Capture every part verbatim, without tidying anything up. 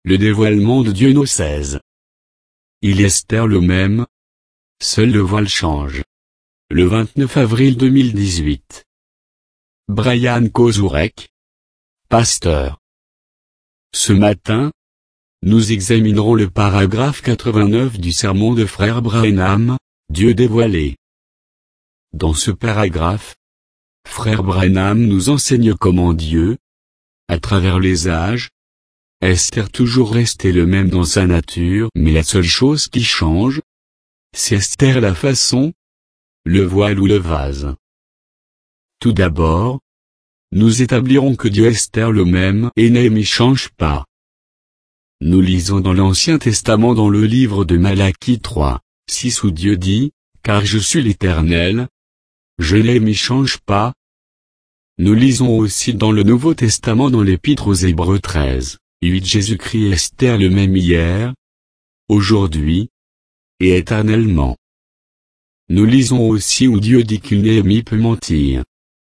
Le dévoilement de Dieu nos seize. Il est Esther le même. Seul le voile change. Le vingt-neuf avril deux mille dix-huit. Brian Kozurek. Pasteur. Ce matin, nous examinerons le paragraphe quatre-vingt-neuf du sermon de Frère Branham, Dieu dévoilé. Dans ce paragraphe, Frère Branham nous enseigne comment Dieu, à travers les âges, Esther toujours resté le même dans sa nature, mais la seule chose qui change, c'est Esther la façon, le voile ou le vase. Tout d'abord, nous établirons que Dieu est Esther le même et Néhémie change pas. Nous lisons dans l'Ancien Testament dans le livre de Malachie trois, six où Dieu dit, « Car je suis l'Éternel, je n'aime et change pas ». Nous lisons aussi dans le Nouveau Testament dans l'Épître aux Hébreux treize, huit Jésus-Christ est Esther le même hier, aujourd'hui, et éternellement. Nous lisons aussi où Dieu dit qu'une Néhémie peut mentir.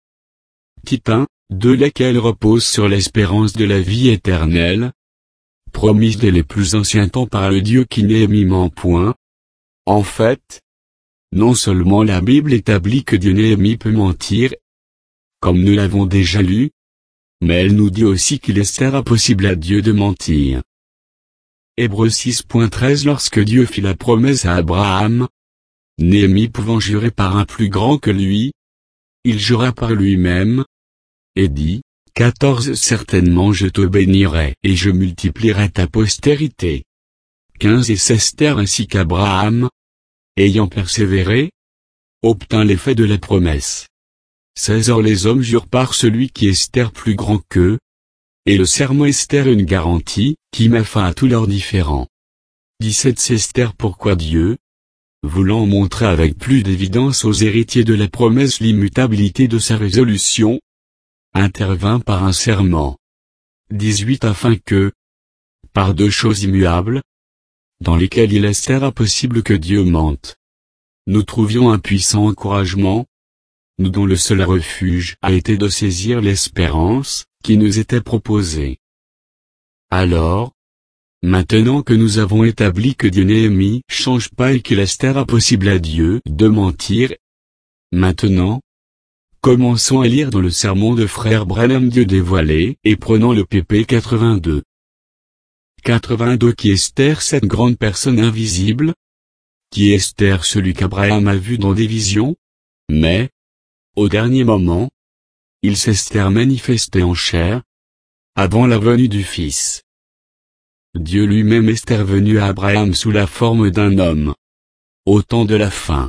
Tite un, de laquelle repose sur l'espérance de la vie éternelle, promise dès les plus anciens temps par le Dieu qui Néhémie ment point. En fait, non seulement la Bible établit que Dieu Néhémie peut mentir, comme nous l'avons déjà lu, mais elle nous dit aussi qu'il est impossible à Dieu de mentir. Hébreux six treize Lorsque Dieu fit la promesse à Abraham, Néhémie pouvant jurer par un plus grand que lui, il jura par lui-même, et dit, quatorze Certainement je te bénirai et je multiplierai ta postérité. quinze Et Esther ainsi qu'Abraham, ayant persévéré, obtint l'effet de la promesse. seize Or les hommes jurent par celui qui est Esther plus grand qu'eux, et le serment Esther une garantie, qui met fin à tous leurs différends. dix-sept C'est Esther pourquoi Dieu, voulant montrer avec plus d'évidence aux héritiers de la promesse l'immutabilité de sa résolution, intervint par un serment. dix-huit Afin que, par deux choses immuables, dans lesquelles il est impossible que Dieu mente, nous trouvions un puissant encouragement, nous dont le seul refuge a été de saisir l'espérance, qui nous était proposée. Alors, maintenant que nous avons établi que Dieu Néhémie change pas et qu'il est impossible à Dieu de mentir, maintenant, commençons à lire dans le sermon de Frère Branham Dieu dévoilé, et prenons le P P quatre-vingt-deux. quatre-vingt-deux Qui est Esther cette grande personne invisible? Qui est Esther celui qu'Abraham a vu dans des visions? Mais, au dernier moment, il s'est manifesté en chair, avant la venue du Fils. Dieu lui-même est venu à Abraham sous la forme d'un homme. Au temps de la fin.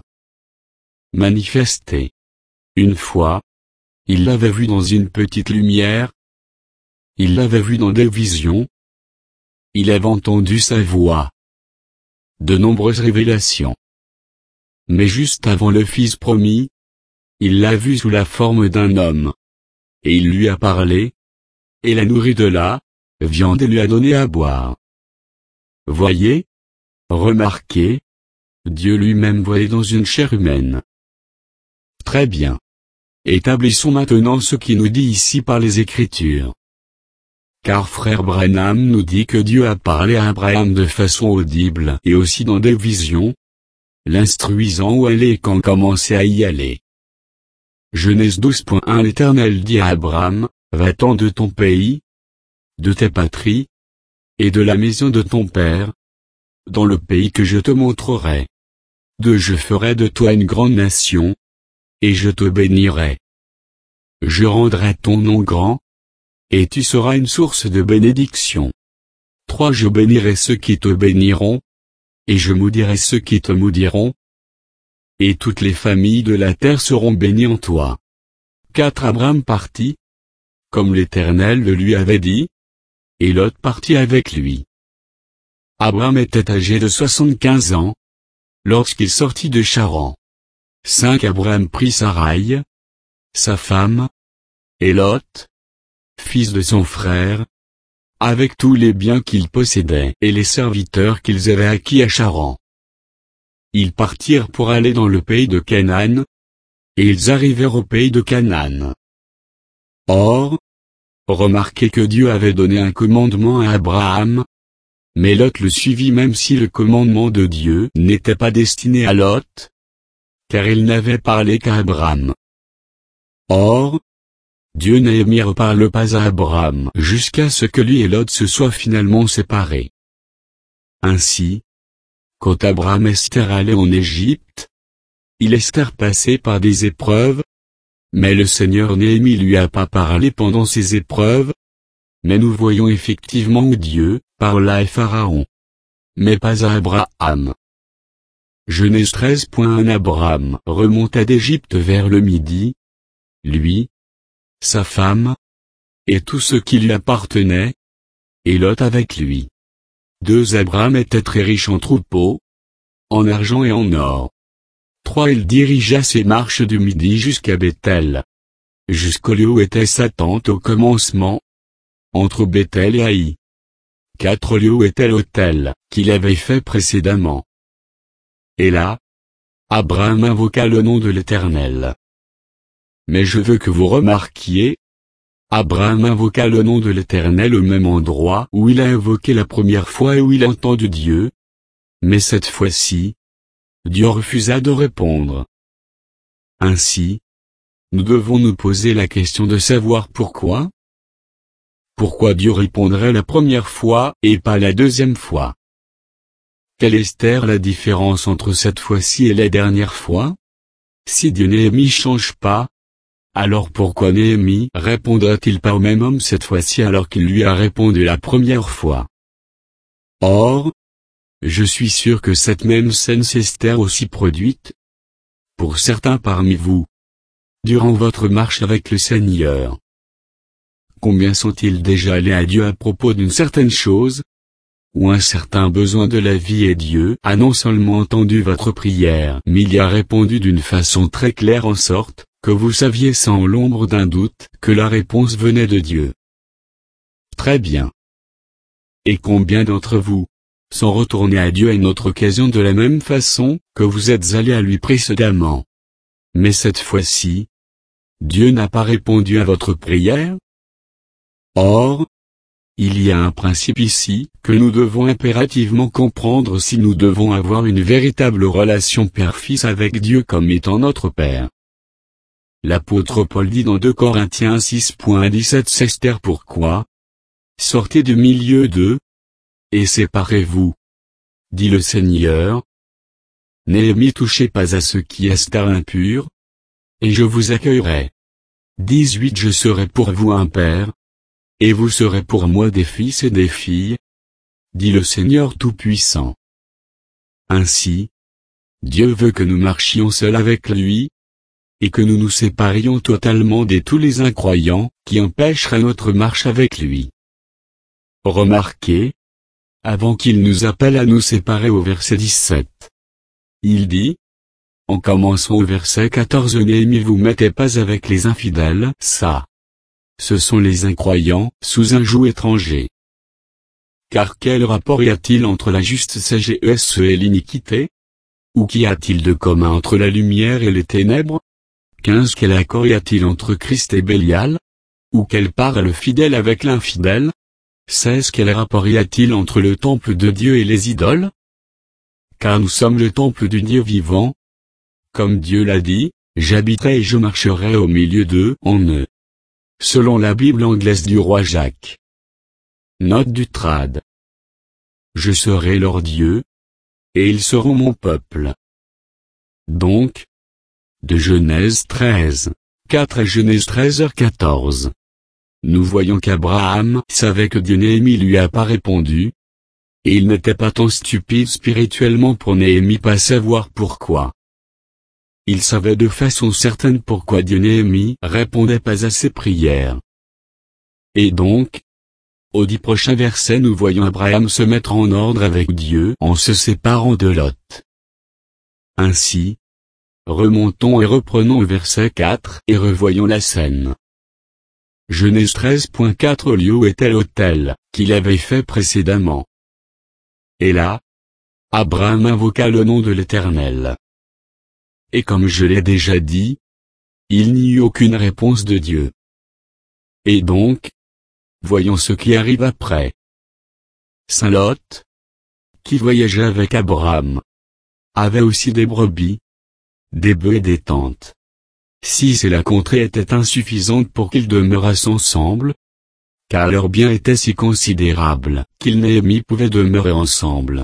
Manifesté. Une fois, il l'avait vu dans une petite lumière. Il l'avait vu dans des visions. Il avait entendu sa voix. De nombreuses révélations. Mais juste avant le Fils promis, il l'a vu sous la forme d'un homme. Et il lui a parlé, et l'a nourri de la viande et lui a donné à boire. Voyez, remarquez, Dieu lui-même voyait dans une chair humaine. Très bien. Établissons maintenant ce qui nous dit ici par les Écritures. Car Frère Branham nous dit que Dieu a parlé à Abraham de façon audible et aussi dans des visions, l'instruisant où aller et quand commencer à y aller. Genèse douze un L'Éternel dit à Abraham, va-t'en de ton pays, de tes patries, et de la maison de ton père, dans le pays que je te montrerai. De je ferai de toi une grande nation, et je te bénirai. Je rendrai ton nom grand, et tu seras une source de bénédiction. trois Je bénirai ceux qui te béniront, et je maudirai ceux qui te maudiront, et toutes les familles de la terre seront bénies en toi. quatre Abraham partit, comme l'Éternel le lui avait dit, et Lot partit avec lui. Abraham était âgé de soixante-quinze ans, lorsqu'il sortit de Charan. cinq Abraham prit Saraï, sa femme, et Lot, fils de son frère, avec tous les biens qu'ils possédaient et les serviteurs qu'ils avaient acquis à Charan. Ils partirent pour aller dans le pays de Canaan, et ils arrivèrent au pays de Canaan. Or, remarquez que Dieu avait donné un commandement à Abraham, Mais Lot le suivit même si le commandement de Dieu n'était pas destiné à Lot, car il n'avait parlé qu'à Abraham. Or, Dieu n'émit reparle pas à Abraham jusqu'à ce que lui et Lot se soient finalement séparés. Ainsi, quand Abraham Esther allait en Égypte, il Esther passait par des épreuves, mais le Seigneur Néhémie lui a pas parlé pendant ces épreuves, mais nous voyons effectivement que Dieu parla à Pharaon, mais pas à Abraham. Genèse treize point un Abraham remonta d'Égypte vers le midi, lui, sa femme, et tout ce qui lui appartenait, et Lot avec lui. Deux Abraham était très riche en troupeaux, en argent et en or. Trois Il dirigea ses marches du midi jusqu'à Béthel, jusqu'au lieu où était sa tente au commencement, entre Béthel et Haï. Quatre lieux où était l'autel qu'il avait fait précédemment. Et là, Abraham invoqua le nom de l'Éternel. Mais je veux que vous remarquiez, Abraham invoqua le nom de l'Éternel au même endroit où il a invoqué la première fois et où il a entendu Dieu. Mais cette fois-ci, Dieu refusa de répondre. Ainsi, nous devons nous poser la question de savoir pourquoi. Pourquoi Dieu répondrait la première fois et pas la deuxième fois? Quelle est la différence entre cette fois-ci et la dernière fois? Si Dieu Néhémie change pas, alors pourquoi Néhémie répondra-t-il pas au même homme cette fois-ci alors qu'il lui a répondu la première fois? Or, je suis sûr que cette même scène s'est aussi produite, pour certains parmi vous, durant votre marche avec le Seigneur. Combien sont-ils déjà allés à Dieu à propos d'une certaine chose, ou un certain besoin de la vie et Dieu a non seulement entendu votre prière mais il y a répondu d'une façon très claire en sorte que vous saviez sans l'ombre d'un doute que la réponse venait de Dieu. Très bien. Et combien d'entre vous sont retournés à Dieu à une autre occasion de la même façon que vous êtes allés à lui précédemment? Mais cette fois-ci, Dieu n'a pas répondu à votre prière? Or, il y a un principe ici que nous devons impérativement comprendre si nous devons avoir une véritable relation père-fils avec Dieu comme étant notre Père. L'apôtre Paul dit dans deux Corinthiens six point dix-sept Esther pourquoi? Sortez du milieu d'eux, et séparez-vous, dit le Seigneur. Néhémie touchez pas à ce qui est impur, et je vous accueillerai. dix-huit Je serai pour vous un père, et vous serez pour moi des fils et des filles, dit le Seigneur Tout-Puissant. Ainsi, Dieu veut que nous marchions seuls avec lui, et que nous nous séparions totalement de tous les incroyants qui empêcheraient notre marche avec lui. Remarquez, avant qu'il nous appelle à nous séparer au verset dix-sept. Il dit, en commençant au verset quatorze Néhémie vous mettez pas avec les infidèles, ça. Ce sont les incroyants, sous un joug étranger. Car quel rapport y a-t-il entre la juste sagesse et l'iniquité? Ou qu'y a-t-il de commun entre la lumière et les ténèbres? quinze Quel accord y a-t-il entre Christ et Bélial? Ou quelle part a le fidèle avec l'infidèle? seize Quel rapport y a-t-il entre le temple de Dieu et les idoles? Car nous sommes le temple du Dieu vivant. Comme Dieu l'a dit, j'habiterai et je marcherai au milieu d'eux en eux. Selon la Bible anglaise du roi Jacques. Note du trad. Je serai leur Dieu, et ils seront mon peuple. Donc, de Genèse treize, quatre à Genèse treize heures quatorze. Nous voyons qu'Abraham savait que Dieu Néhémie lui a pas répondu, et il n'était pas tant stupide spirituellement pour Néhémie pas savoir pourquoi. Il savait de façon certaine pourquoi Dieu Néhémie répondait pas à ses prières. Et donc, au dix prochains versets nous voyons Abraham se mettre en ordre avec Dieu en se séparant de Lot. Ainsi, remontons et reprenons au verset quatre et revoyons la scène. Genèse treize point quatre Au lieu où était l'autel qu'il avait fait précédemment. Et là, Abraham invoqua le nom de l'Éternel. Et comme je l'ai déjà dit, il n'y eut aucune réponse de Dieu. Et donc, voyons ce qui arrive après. Saint Lot, qui voyageait avec Abraham, avait aussi des brebis, des bœufs et des tentes. Six et la contrée était insuffisante pour qu'ils demeurassent ensemble, car leur bien était si considérable qu'ils Néhémie pouvait demeurer ensemble.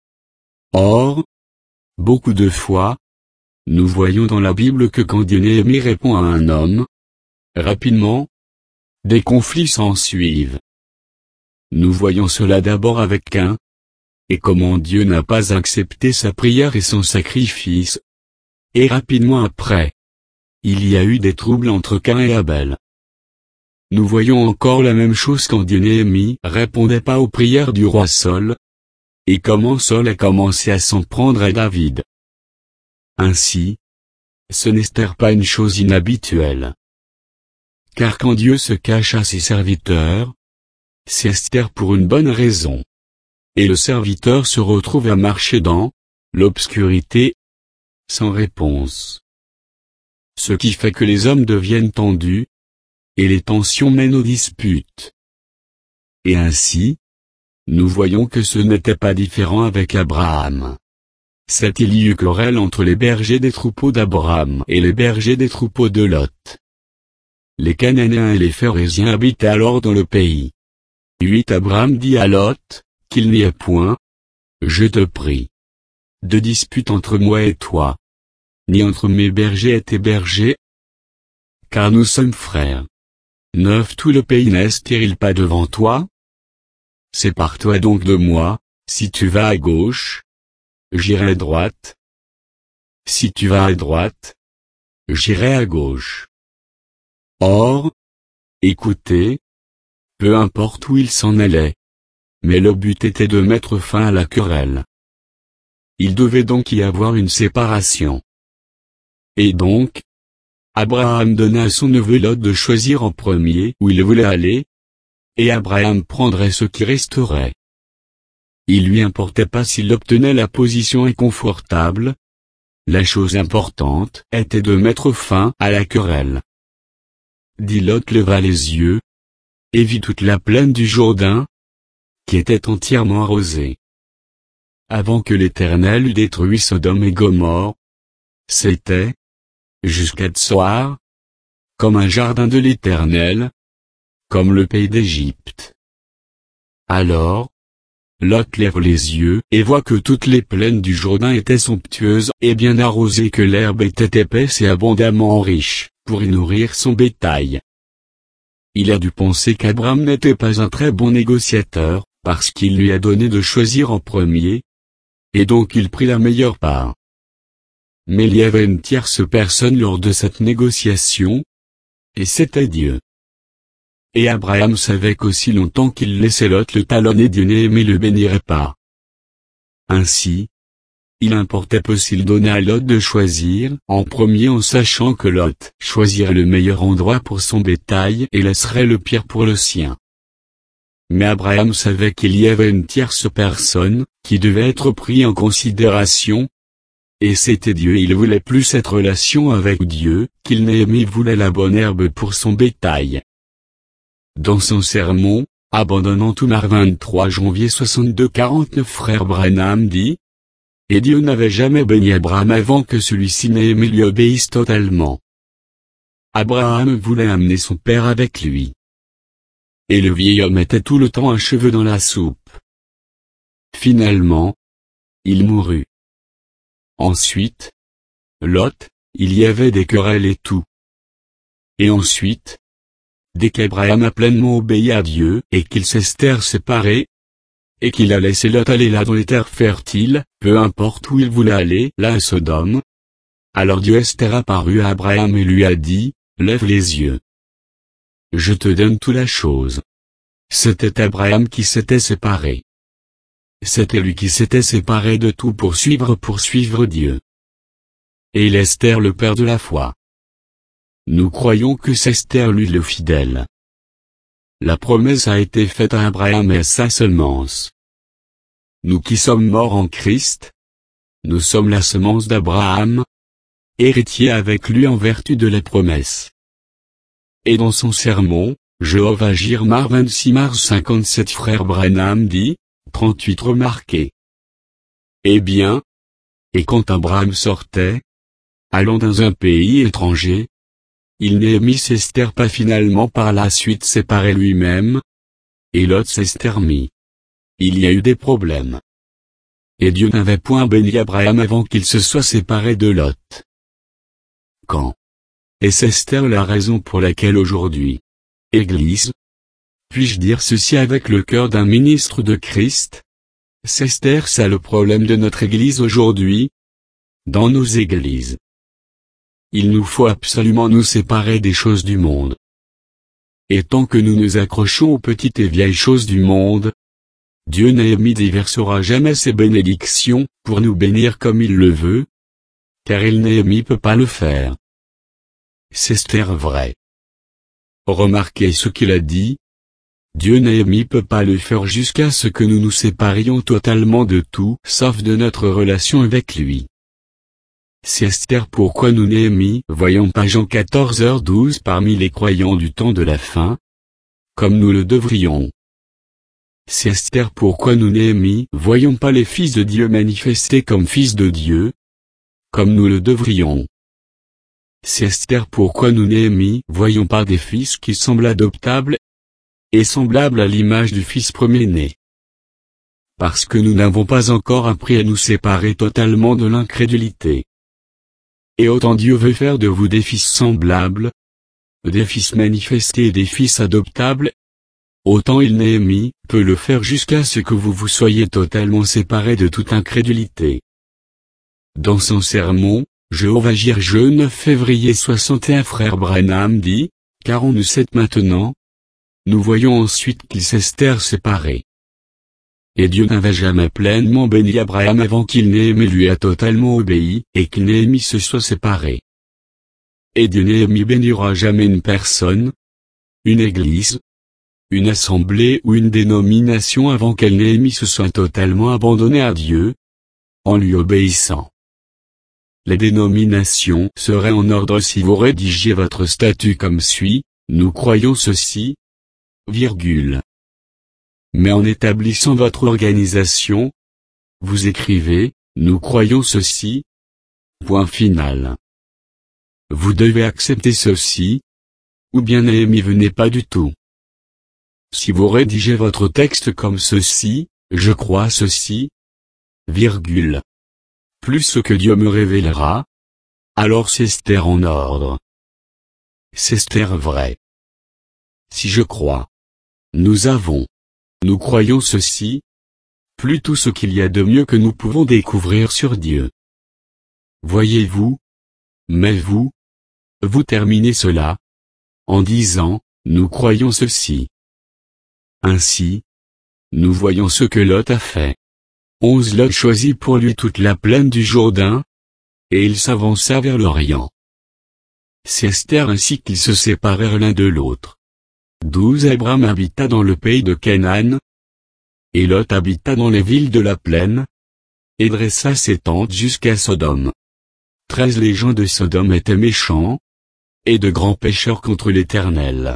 Or, beaucoup de fois, nous voyons dans la Bible que quand Dieu Néhémie répond à un homme, rapidement, des conflits s'ensuivent. Nous voyons cela d'abord avec Caïn, et comment Dieu n'a pas accepté sa prière et son sacrifice. Et rapidement après, il y a eu des troubles entre Caïn et Abel. Nous voyons encore la même chose quand Dieu Néhémie répondait pas aux prières du roi Saul, et comment Saul a commencé à s'en prendre à David. Ainsi, ce n'est pas une chose inhabituelle. Car quand Dieu se cache à ses serviteurs, c'est Esther pour une bonne raison. Et le serviteur se retrouve à marcher dans l'obscurité, sans réponse. Ce qui fait que les hommes deviennent tendus, et les tensions mènent aux disputes. Et ainsi, nous voyons que ce n'était pas différent avec Abraham. C'est il y eut querelle entre les bergers des troupeaux d'Abraham et les bergers des troupeaux de Lot. Les Cananéens et les Phéréziens habitaient alors dans le pays. huit Abraham dit à Lot, qu'il n'y ait point, je te prie, de dispute entre moi et toi, ni entre mes bergers et tes bergers, car nous sommes frères. neuf Tout le pays n'est-il pas devant toi? Sépare-toi donc de moi, si tu vas à gauche, j'irai à droite. Si tu vas à droite, j'irai à gauche. Or, écoutez, peu importe où il s'en allait, mais le but était de mettre fin à la querelle. Il devait donc y avoir une séparation. Et donc, Abraham donna à son neveu Lot de choisir en premier où il voulait aller, et Abraham prendrait ce qui resterait. Il lui importait pas s'il obtenait la position inconfortable. La chose importante était de mettre fin à la querelle. Dit Lot leva les yeux, et vit toute la plaine du Jourdain, qui était entièrement arrosée. Avant que l'Éternel eût détruit Sodome et Gomorrhe, c'était, jusqu'à Tsoar, comme un jardin de l'Éternel, comme le pays d'Égypte. Alors, Lot lève les yeux et voit que toutes les plaines du Jourdain étaient somptueuses et bien arrosées, que l'herbe était épaisse et abondamment riche, pour y nourrir son bétail. Il a dû penser qu'Abraham n'était pas un très bon négociateur, parce qu'il lui a donné de choisir en premier, et donc il prit la meilleure part. Mais il y avait une tierce personne lors de cette négociation, et c'était Dieu. Et Abraham savait qu'aussi longtemps qu'il laissait Lot le talonner, Dieu Néhémie le bénirait pas. Ainsi, il importait peu s'il donnait à Lot de choisir en premier, en sachant que Lot choisirait le meilleur endroit pour son bétail et laisserait le pire pour le sien. Mais Abraham savait qu'il y avait une tierce personne qui devait être prise en considération, et c'était Dieu. Il voulait plus cette relation avec Dieu qu'il Néhémie voulait la bonne herbe pour son bétail. Dans son sermon, abandonnant tout, mardi vingt-trois janvier soixante-deux quarante-neuf, frère Branham dit, « Et Dieu n'avait jamais béni Abraham avant que celui-ci Néhémie lui obéisse totalement. » Abraham voulait amener son père avec lui. Et le vieil homme était tout le temps un cheveu dans la soupe. Finalement, il mourut. Ensuite, Lot, il y avait des querelles et tout. Et ensuite, dès qu'Abraham a pleinement obéi à Dieu et qu'ils s'estèrent séparés, et qu'il a laissé Lot aller là dans les terres fertiles, peu importe où il voulait aller, là à Sodome, alors Dieu Esther apparut à Abraham et lui a dit, « Lève les yeux. Je te donne toute la chose. » C'était Abraham qui s'était séparé. C'était lui qui s'était séparé de tout pour suivre pour suivre Dieu. Et il est Esther, le père de la foi. Nous croyons que c'est Esther, lui le fidèle. La promesse a été faite à Abraham et à sa semence. Nous qui sommes morts en Christ, nous sommes la semence d'Abraham, héritiers avec lui en vertu de la promesse. Et dans son sermon, Jéhovah Jireh, mardi vingt-six mars cinquante-sept, frère Branham dit, trente-huit remarquez. Eh bien, et quand Abraham sortait, allant dans un pays étranger, il n'aimit Esther pas finalement par la suite séparé lui-même, et Lot s'estermit. Il y a eu des problèmes. Et Dieu n'avait point béni Abraham avant qu'il se soit séparé de Lot. Quand est-ce Esther la raison pour laquelle aujourd'hui, Église, puis-je dire ceci avec le cœur d'un ministre de Christ? C'est Esther ça le problème de notre Église aujourd'hui, dans nos églises. Il nous faut absolument nous séparer des choses du monde. Et tant que nous nous accrochons aux petites et vieilles choses du monde, Dieu Néhémie déversera jamais ses bénédictions, pour nous bénir comme il le veut, car il Néhémie peut pas le faire. C'est Esther vrai. Remarquez ce qu'il a dit. Dieu Néhémie peut pas le faire jusqu'à ce que nous nous séparions totalement de tout, sauf de notre relation avec lui. C'est Esther pourquoi nous Néhémie voyons pas Jean quatorze heures douze parmi les croyants du temps de la fin, comme nous le devrions. C'est Esther pourquoi nous Néhémie voyons pas les fils de Dieu manifestés comme fils de Dieu, comme nous le devrions. C'est Esther pourquoi nous Néhémie voyons pas des fils qui semblent adoptables, et semblables à l'image du fils premier-né. Parce que nous n'avons pas encore appris à nous séparer totalement de l'incrédulité. Et autant Dieu veut faire de vous des fils semblables, des fils manifestés et des fils adoptables, autant il Néhémie peut le faire jusqu'à ce que vous vous soyez totalement séparés de toute incrédulité. Dans son sermon, Jéhovah Jireh neuf février soixante et un frère Branham dit, car on nous sait maintenant, nous voyons ensuite qu'ils s'estèrent séparés. Et Dieu n'avait jamais pleinement béni Abraham avant qu'il Néhémie lui a totalement obéi, et qu'il Néhémie se soit séparé. Et Dieu Néhémie bénira jamais une personne, une église, une assemblée ou une dénomination avant qu'elle Néhémie se soit totalement abandonnée à Dieu, en lui obéissant. Les dénominations seraient en ordre si vous rédigiez votre statut comme suit, nous croyons ceci, virgule. Mais en établissant votre organisation, vous écrivez, nous croyons ceci, point final. Vous devez accepter ceci, ou bien Néhémie venez pas du tout. Si vous rédigez votre texte comme ceci, je crois ceci, virgule. Plus ce que Dieu me révélera, alors c'est Esther en ordre. C'est Esther vrai. Si je crois, nous avons, nous croyons ceci, plus tout ce qu'il y a de mieux que nous pouvons découvrir sur Dieu. Voyez-vous, mais vous, vous terminez cela, en disant, nous croyons ceci. Ainsi, nous voyons ce que Lot a fait. onze Lot choisit pour lui toute la plaine du Jourdain, et il s'avança vers l'Orient. C'est Esther ainsi qu'ils se séparèrent l'un de l'autre. douze Abraham habita dans le pays de Canaan, et Lot habita dans les villes de la plaine, et dressa ses tentes jusqu'à Sodome. treize Les gens de Sodome étaient méchants, et de grands pécheurs contre l'Éternel.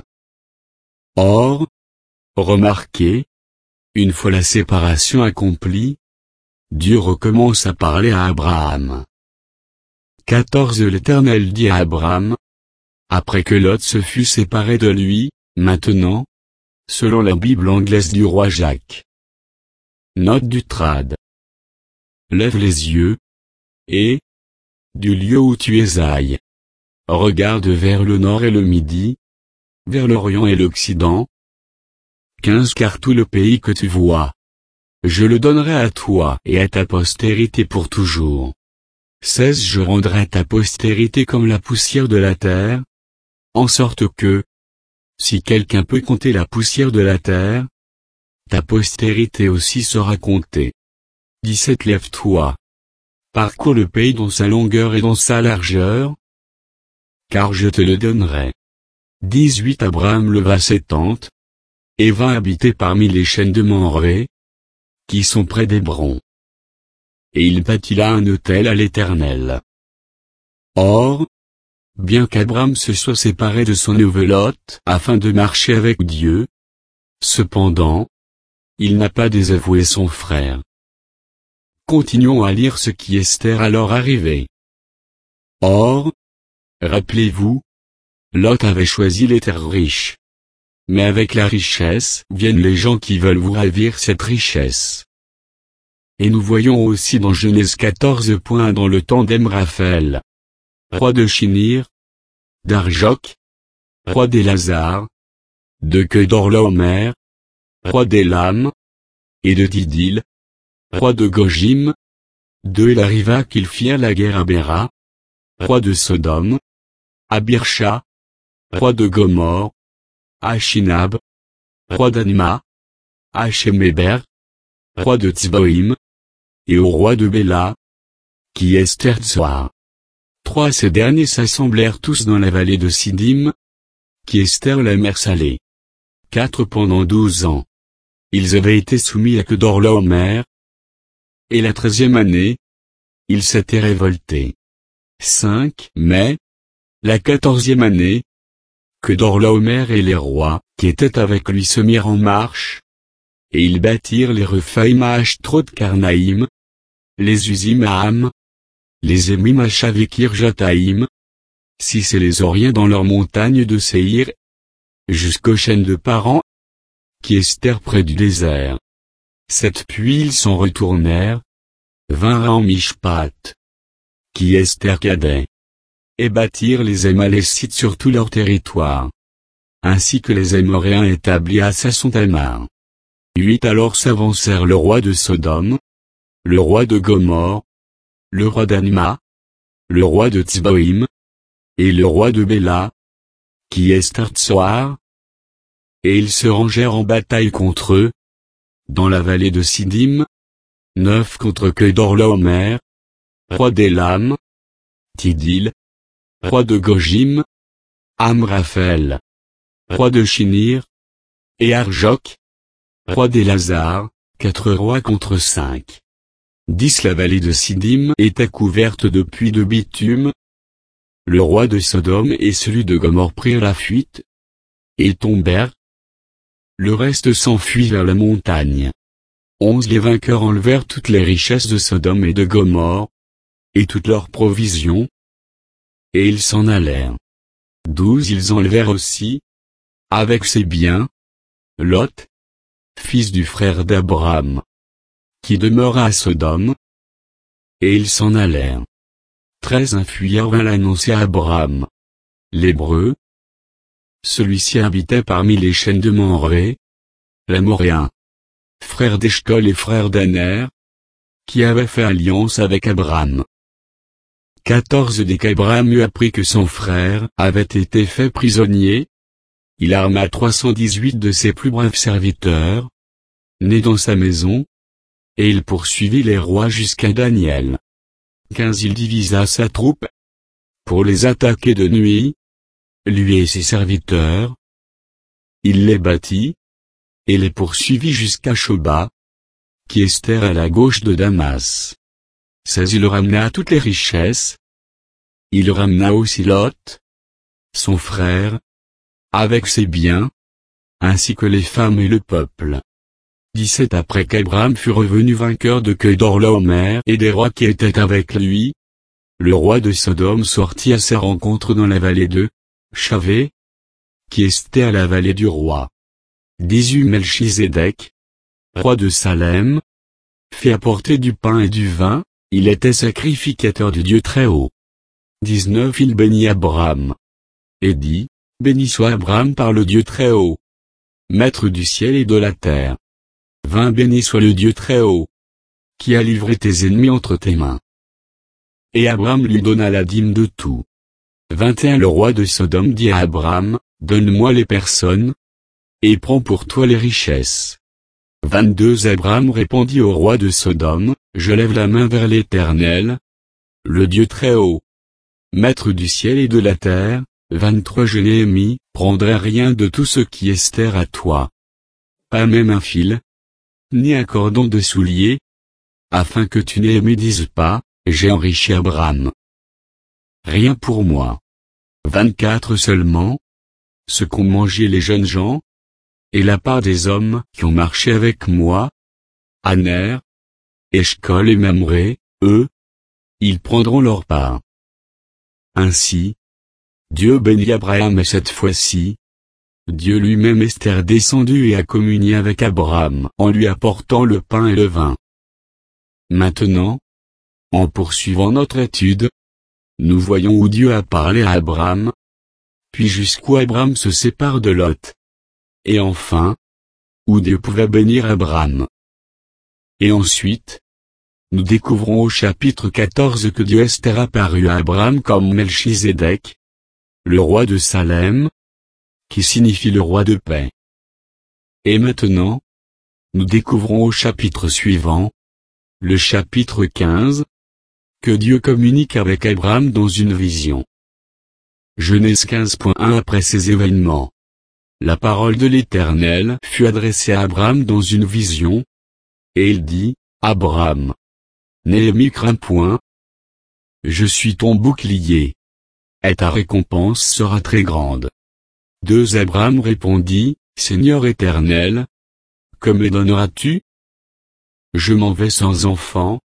Or, remarquez, une fois la séparation accomplie, Dieu recommence à parler à Abraham. quatorze L'Éternel dit à Abraham, après que Lot se fut séparé de lui, maintenant, selon la Bible anglaise du roi Jacques. Note du trad. Lève les yeux, et, du lieu où tu es aille, regarde vers le nord et le midi, vers l'orient et l'occident. quinze Car tout le pays que tu vois, je le donnerai à toi et à ta postérité pour toujours. seize Je rendrai ta postérité comme la poussière de la terre, en sorte que, si quelqu'un peut compter la poussière de la terre, ta postérité aussi sera comptée. dix-sept Lève-toi. Parcours le pays dans sa longueur et dans sa largeur, car je te le donnerai. dix-huit Abraham leva ses tentes, et vint habiter parmi les chaînes de Mamré, qui sont près d'Hébron. Et il bâtit là un autel à l'Éternel. Or, bien qu'Abraham se soit séparé de son neveu Lot afin de marcher avec Dieu, cependant, il n'a pas désavoué son frère. Continuons à lire ce qui Esther alors arrivait. Or, rappelez-vous, Lot avait choisi les terres riches. Mais avec la richesse viennent les gens qui veulent vous ravir cette richesse. Et nous voyons aussi dans Genèse quatorze. Dans le temps d'Amraphel, roi de Shinir, d'Arjok, roi d'Élazar, de Kedorlaomer, roi d'Élam, et de Tidil, roi de Gojim. De il arriva qu'ils firent la guerre à Béra, roi de Sodome, à Birsha, roi de Gomorre, à Shinab, roi d'Anima, à Sheméber, roi de Tzboïm, et au roi de Béla, qui est Esther-Tsoar. Trois ces derniers s'assemblèrent tous dans la vallée de Sidim, qui Esther la mer Salée. Quatre pendant douze ans. Ils avaient été soumis à Kedorlaomer. Et la treizième année, ils s'étaient révoltés. Cinq mais, la quatorzième année, Kedorlaomer et les rois, qui étaient avec lui se mirent en marche, et ils bâtirent les Rephaïm à Ashtrot Karnaïm, les Usim à Ham, les Émim à Shavekir-Jataïm, six et les Oriens dans leurs montagnes de Séhir, jusqu'aux chaînes de Paran, qui Esther près du désert. Sept puis ils s'en retournèrent, vinrent en Mishpat, qui Esther Kadé, et bâtirent les Amalécites sur tout leur territoire, ainsi que les Amoréens établis à Sasson-Tamar. Huit alors s'avancèrent le roi de Sodome, le roi de Gomorre, le roi d'Anima, le roi de Tzboïm, et le roi de Béla, qui Esther-Tsoar, et ils se rangèrent en bataille contre eux, dans la vallée de Sidim, neuf contre Kedorlaomer, roi d'Élam, Tidil, roi de Gojim, Amraphel, roi de Shinir, et Arjok, roi d'Élazar, quatre rois contre cinq. Dix la vallée de Sidim était couverte de puits de bitume. Le roi de Sodome et celui de Gomorre prirent la fuite, et tombèrent. Le reste s'enfuit vers la montagne. Onze les vainqueurs enlevèrent toutes les richesses de Sodome et de Gomorre, et toutes leurs provisions, et ils s'en allèrent. Douze ils enlevèrent aussi, avec ses biens, Lot, fils du frère d'Abraham, qui demeura à Sodome, et ils s'en allèrent. Treize infuyèrent vint l'annoncer à Abraham, l'Hébreu. Celui-ci habitait parmi les chaînes de Mamré, l'Amoréen, frère d'Eshcol et frère d'Aner, qui avait fait alliance avec Abraham. Quatorze dès qu'Abraham eut appris que son frère avait été fait prisonnier, il arma trois cent dix-huit de ses plus braves serviteurs, nés dans sa maison, et il poursuivit les rois jusqu'à Daniel. Quinze il divisa sa troupe, pour les attaquer de nuit, lui et ses serviteurs. Il les battit, et les poursuivit jusqu'à Shoba, qui est à la gauche de Damas. seize il ramena toutes les richesses. Il ramena aussi Lot, son frère, avec ses biens, ainsi que les femmes et le peuple. dix-sept après qu'Abraham fut revenu vainqueur de Kedorlaomer et des rois qui étaient avec lui, le roi de Sodome sortit à sa rencontre dans la vallée de Chavé, qui est à la vallée du roi. dix-huit Melchizedek, roi de Salem, fit apporter du pain et du vin, il était sacrificateur du Dieu Très-Haut. dix-neuf Il bénit Abraham, et dit, béni soit Abraham par le Dieu Très-Haut, maître du ciel et de la terre. vingt Béni soit le Dieu Très-Haut, qui a livré tes ennemis entre tes mains. Et Abraham lui donna la dîme de tout. vingt et un Le roi de Sodome dit à Abraham, donne-moi les personnes, et prends pour toi les richesses. vingt-deux Abraham répondit au roi de Sodome, je lève la main vers l'Éternel, le Dieu Très-Haut, maître du ciel et de la terre. vingt-trois Je n'ai prendrai rien de tout ce qui est à toi. Pas même un fil, ni un cordon de soulier, afin que tu n'aies me dises pas, j'ai enrichi Abraham. Rien pour moi. vingt-quatre Seulement, ce qu'ont mangé les jeunes gens, et la part des hommes qui ont marché avec moi, Aner, Eshcol et Mamré, eux, ils prendront leur part. Ainsi, Dieu bénit Abraham et cette fois-ci, Dieu lui-même est descendu et a communié avec Abraham en lui apportant le pain et le vin. Maintenant, en poursuivant notre étude, nous voyons où Dieu a parlé à Abraham, puis jusqu'où Abraham se sépare de Lot. Et enfin, où Dieu pouvait bénir Abraham. Et ensuite, nous découvrons au chapitre quatorze que Dieu est apparu à Abraham comme Melchizedek, le roi de Salem, qui signifie le roi de paix. Et maintenant, nous découvrons au chapitre suivant, le chapitre quinze, que Dieu communique avec Abraham dans une vision. Genèse quinze point un Après ces événements, la parole de l'Éternel fut adressée à Abraham dans une vision, et il dit, Abraham, n'aie crains point, je suis ton bouclier, et ta récompense sera très grande. deux Abraham répondit, Seigneur Éternel, que me donneras-tu? Je m'en vais sans enfant,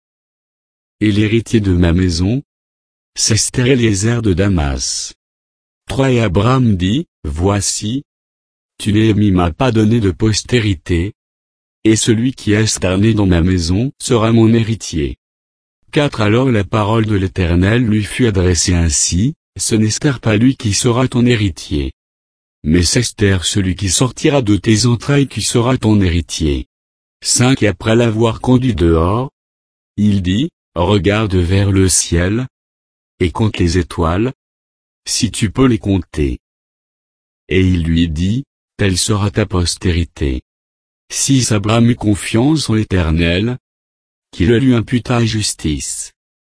et l'héritier de ma maison, c'est Eliezer de Damas. trois Et Abraham dit, Voici, tu ne m'as pas donné de postérité, et celui qui est né dans ma maison sera mon héritier. quatre Alors la parole de l'Éternel lui fut adressée ainsi, ce n'est pas lui qui sera ton héritier, mais c'est celui qui sortira de tes entrailles qui sera ton héritier. cinq Et après l'avoir conduit dehors, il dit, regarde vers le ciel, et compte les étoiles, si tu peux les compter. Et il lui dit, telle sera ta postérité. six Abraham eut confiance en l'Éternel, qui le lui imputa justice.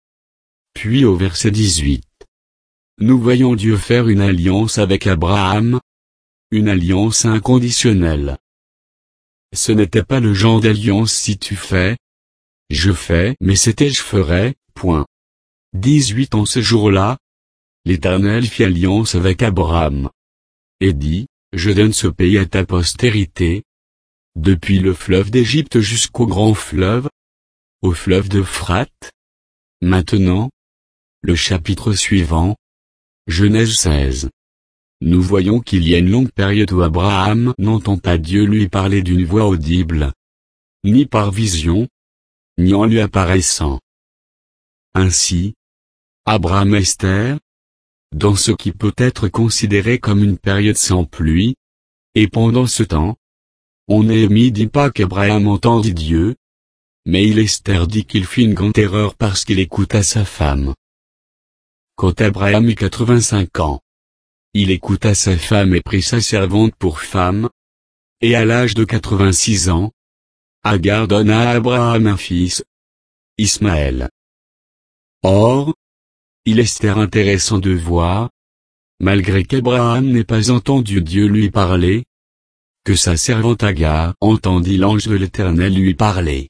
Puis au verset dix-huit, nous voyons Dieu faire une alliance avec Abraham, une alliance inconditionnelle. Ce n'était pas le genre d'alliance si tu fais, je fais, mais c'était je ferai, point. dix-huit En ce jour-là, l'Éternel fit alliance avec Abraham, et dit, je donne ce pays à ta postérité, depuis le fleuve d'Égypte jusqu'au grand fleuve, au fleuve d'Euphrate. Maintenant, le chapitre suivant, Genèse seize. Nous voyons qu'il y a une longue période où Abraham n'entend pas Dieu lui parler d'une voix audible, ni par vision, ni en lui apparaissant. Ainsi, Abraham et Esther, dans ce qui peut être considéré comme une période sans pluie, et pendant ce temps, on Néhémie dit pas qu'Abraham entendit Dieu, mais il Esther dit qu'il fit une grande erreur parce qu'il écouta sa femme. Quand Abraham eut quatre-vingt-cinq ans, il écouta sa femme et prit sa servante pour femme, et à l'âge de quatre-vingt-six ans, Agar donna à Abraham un fils, Ismaël. Or, il est intéressant de voir, malgré qu'Abraham n'ait pas entendu Dieu lui parler, que sa servante Agar entendit l'ange de l'Éternel lui parler.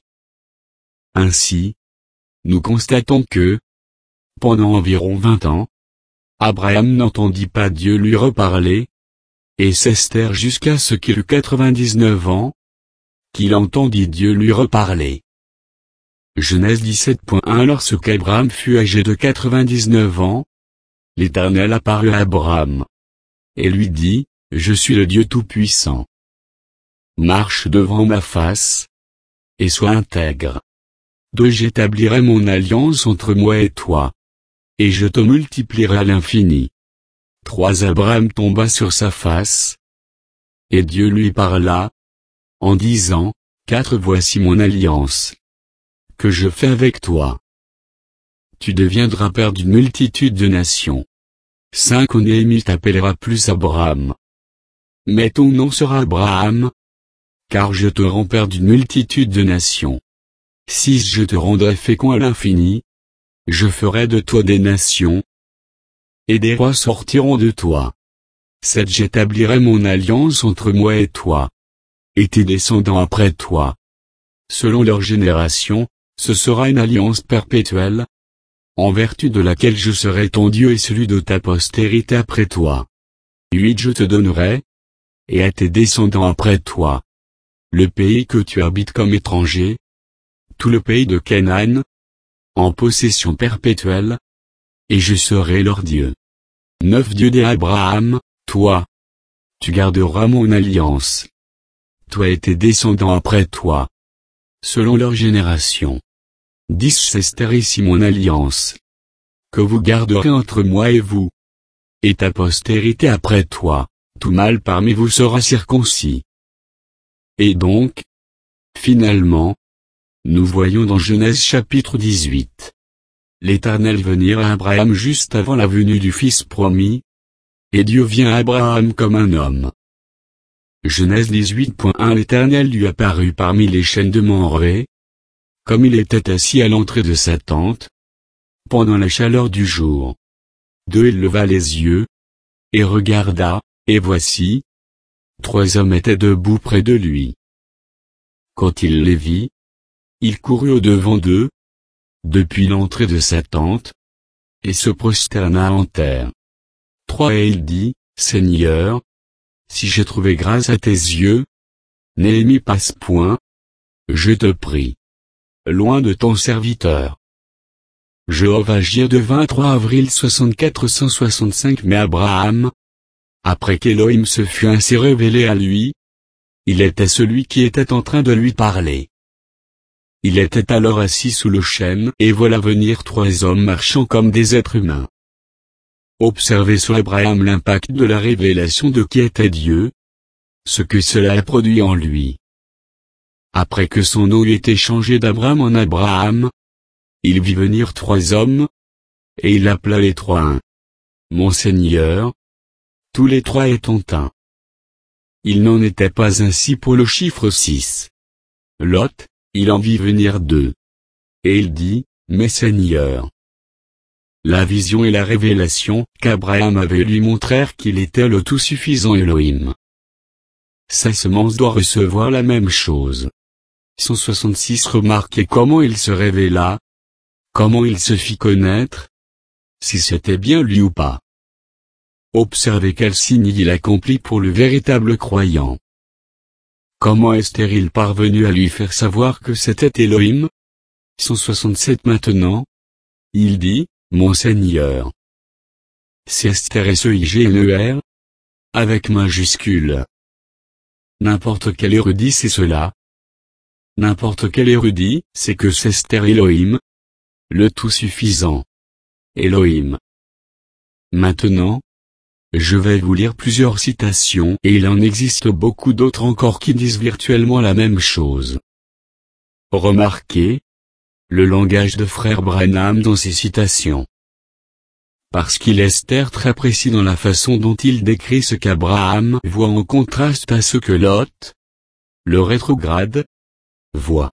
Ainsi, nous constatons que, pendant environ vingt ans, Abraham n'entendit pas Dieu lui reparler, et c'est jusqu'à ce qu'il eut quatre-vingt-dix-neuf ans, qu'il entendit Dieu lui reparler. Genèse dix-sept point un Lorsqu'Abraham fut âgé de quatre-vingt-dix-neuf ans, l'Éternel apparut à Abraham, et lui dit, Je suis le Dieu Tout-Puissant. Marche devant ma face, et sois intègre. deux J'établirai mon alliance entre moi et toi, et je te multiplierai à l'infini. trois Abraham tomba sur sa face, et Dieu lui parla, en disant, quatre Voici mon alliance, que je fais avec toi. Tu deviendras père d'une multitude de nations. cinq Néhémie t'appellera plus Abraham, mais ton nom sera Abraham, car je te rends père d'une multitude de nations. six Je te rendrai fécond à l'infini, je ferai de toi des nations, et des rois sortiront de toi. sept J'établirai mon alliance entre moi et toi, et tes descendants après toi. Selon leur génération, ce sera une alliance perpétuelle, en vertu de laquelle je serai ton Dieu et celui de ta postérité après toi. huit Je te donnerai, et à tes descendants après toi, le pays que tu habites comme étranger, tout le pays de Canaan, en possession perpétuelle, et je serai leur Dieu. neuf Dieu d'Abraham, toi, tu garderas mon alliance. Toi et tes descendants après toi, selon leur génération. dix C'est ici mon alliance, que vous garderez entre moi et vous, et ta postérité après toi, tout mâle parmi vous sera circoncis. Et donc, finalement, nous voyons dans Genèse chapitre dix-huit, l'Éternel venir à Abraham juste avant la venue du Fils promis, et Dieu vient à Abraham comme un homme. Genèse dix-huit point un L'Éternel lui apparut parmi les chênes de Mamré, comme il était assis à l'entrée de sa tente, pendant la chaleur du jour. deux Il leva les yeux, et regarda, et voici, trois hommes étaient debout près de lui. Quand il les vit, il courut au-devant d'eux, depuis l'entrée de sa tente, et se prosterna en terre. trois Et il dit, Seigneur, si j'ai trouvé grâce à tes yeux, n'aie mis pas ce point, je te prie, loin de ton serviteur. Job agir de vingt-trois avril soixante-quatre cent soixante-cinq Mais Abraham, après qu'Élohim se fût ainsi révélé à lui, il était celui qui était en train de lui parler. Il était alors assis sous le chêne, et voilà venir trois hommes marchant comme des êtres humains. Observez sur Abraham l'impact de la révélation de qui était Dieu, ce que cela a produit en lui. Après que son nom eut été changé d'Abraham en Abraham, il vit venir trois hommes, et il appela les trois un. Mon Seigneur, tous les trois étant un. Il n'en était pas ainsi pour le chiffre six. Lot, il en vit venir deux. Et il dit, Mes Seigneurs. La vision et la révélation qu'Abraham avait lui montrèrent qu'il était le tout-suffisant Elohim. Sa semence doit recevoir la même chose. cent soixante-six Remarquez comment il se révéla, comment il se fit connaître, si c'était bien lui ou pas. Observez quel signe il accomplit pour le véritable croyant. Comment est-il parvenu à lui faire savoir que c'était Elohim? cent soixante-sept Maintenant, il dit, Mon Seigneur. C'est Esther et ce I G N E R, avec majuscule. N'importe quel érudit sait cela. N'importe quel érudit sait que c'est Esther Elohim, le tout-suffisant. Elohim. Maintenant, je vais vous lire plusieurs citations et il en existe beaucoup d'autres encore qui disent virtuellement la même chose. Remarquez le langage de frère Branham dans ces citations. Parce qu'il est très précis dans la façon dont il décrit ce qu'Abraham voit en contraste à ce que Lot, le rétrograde, voit.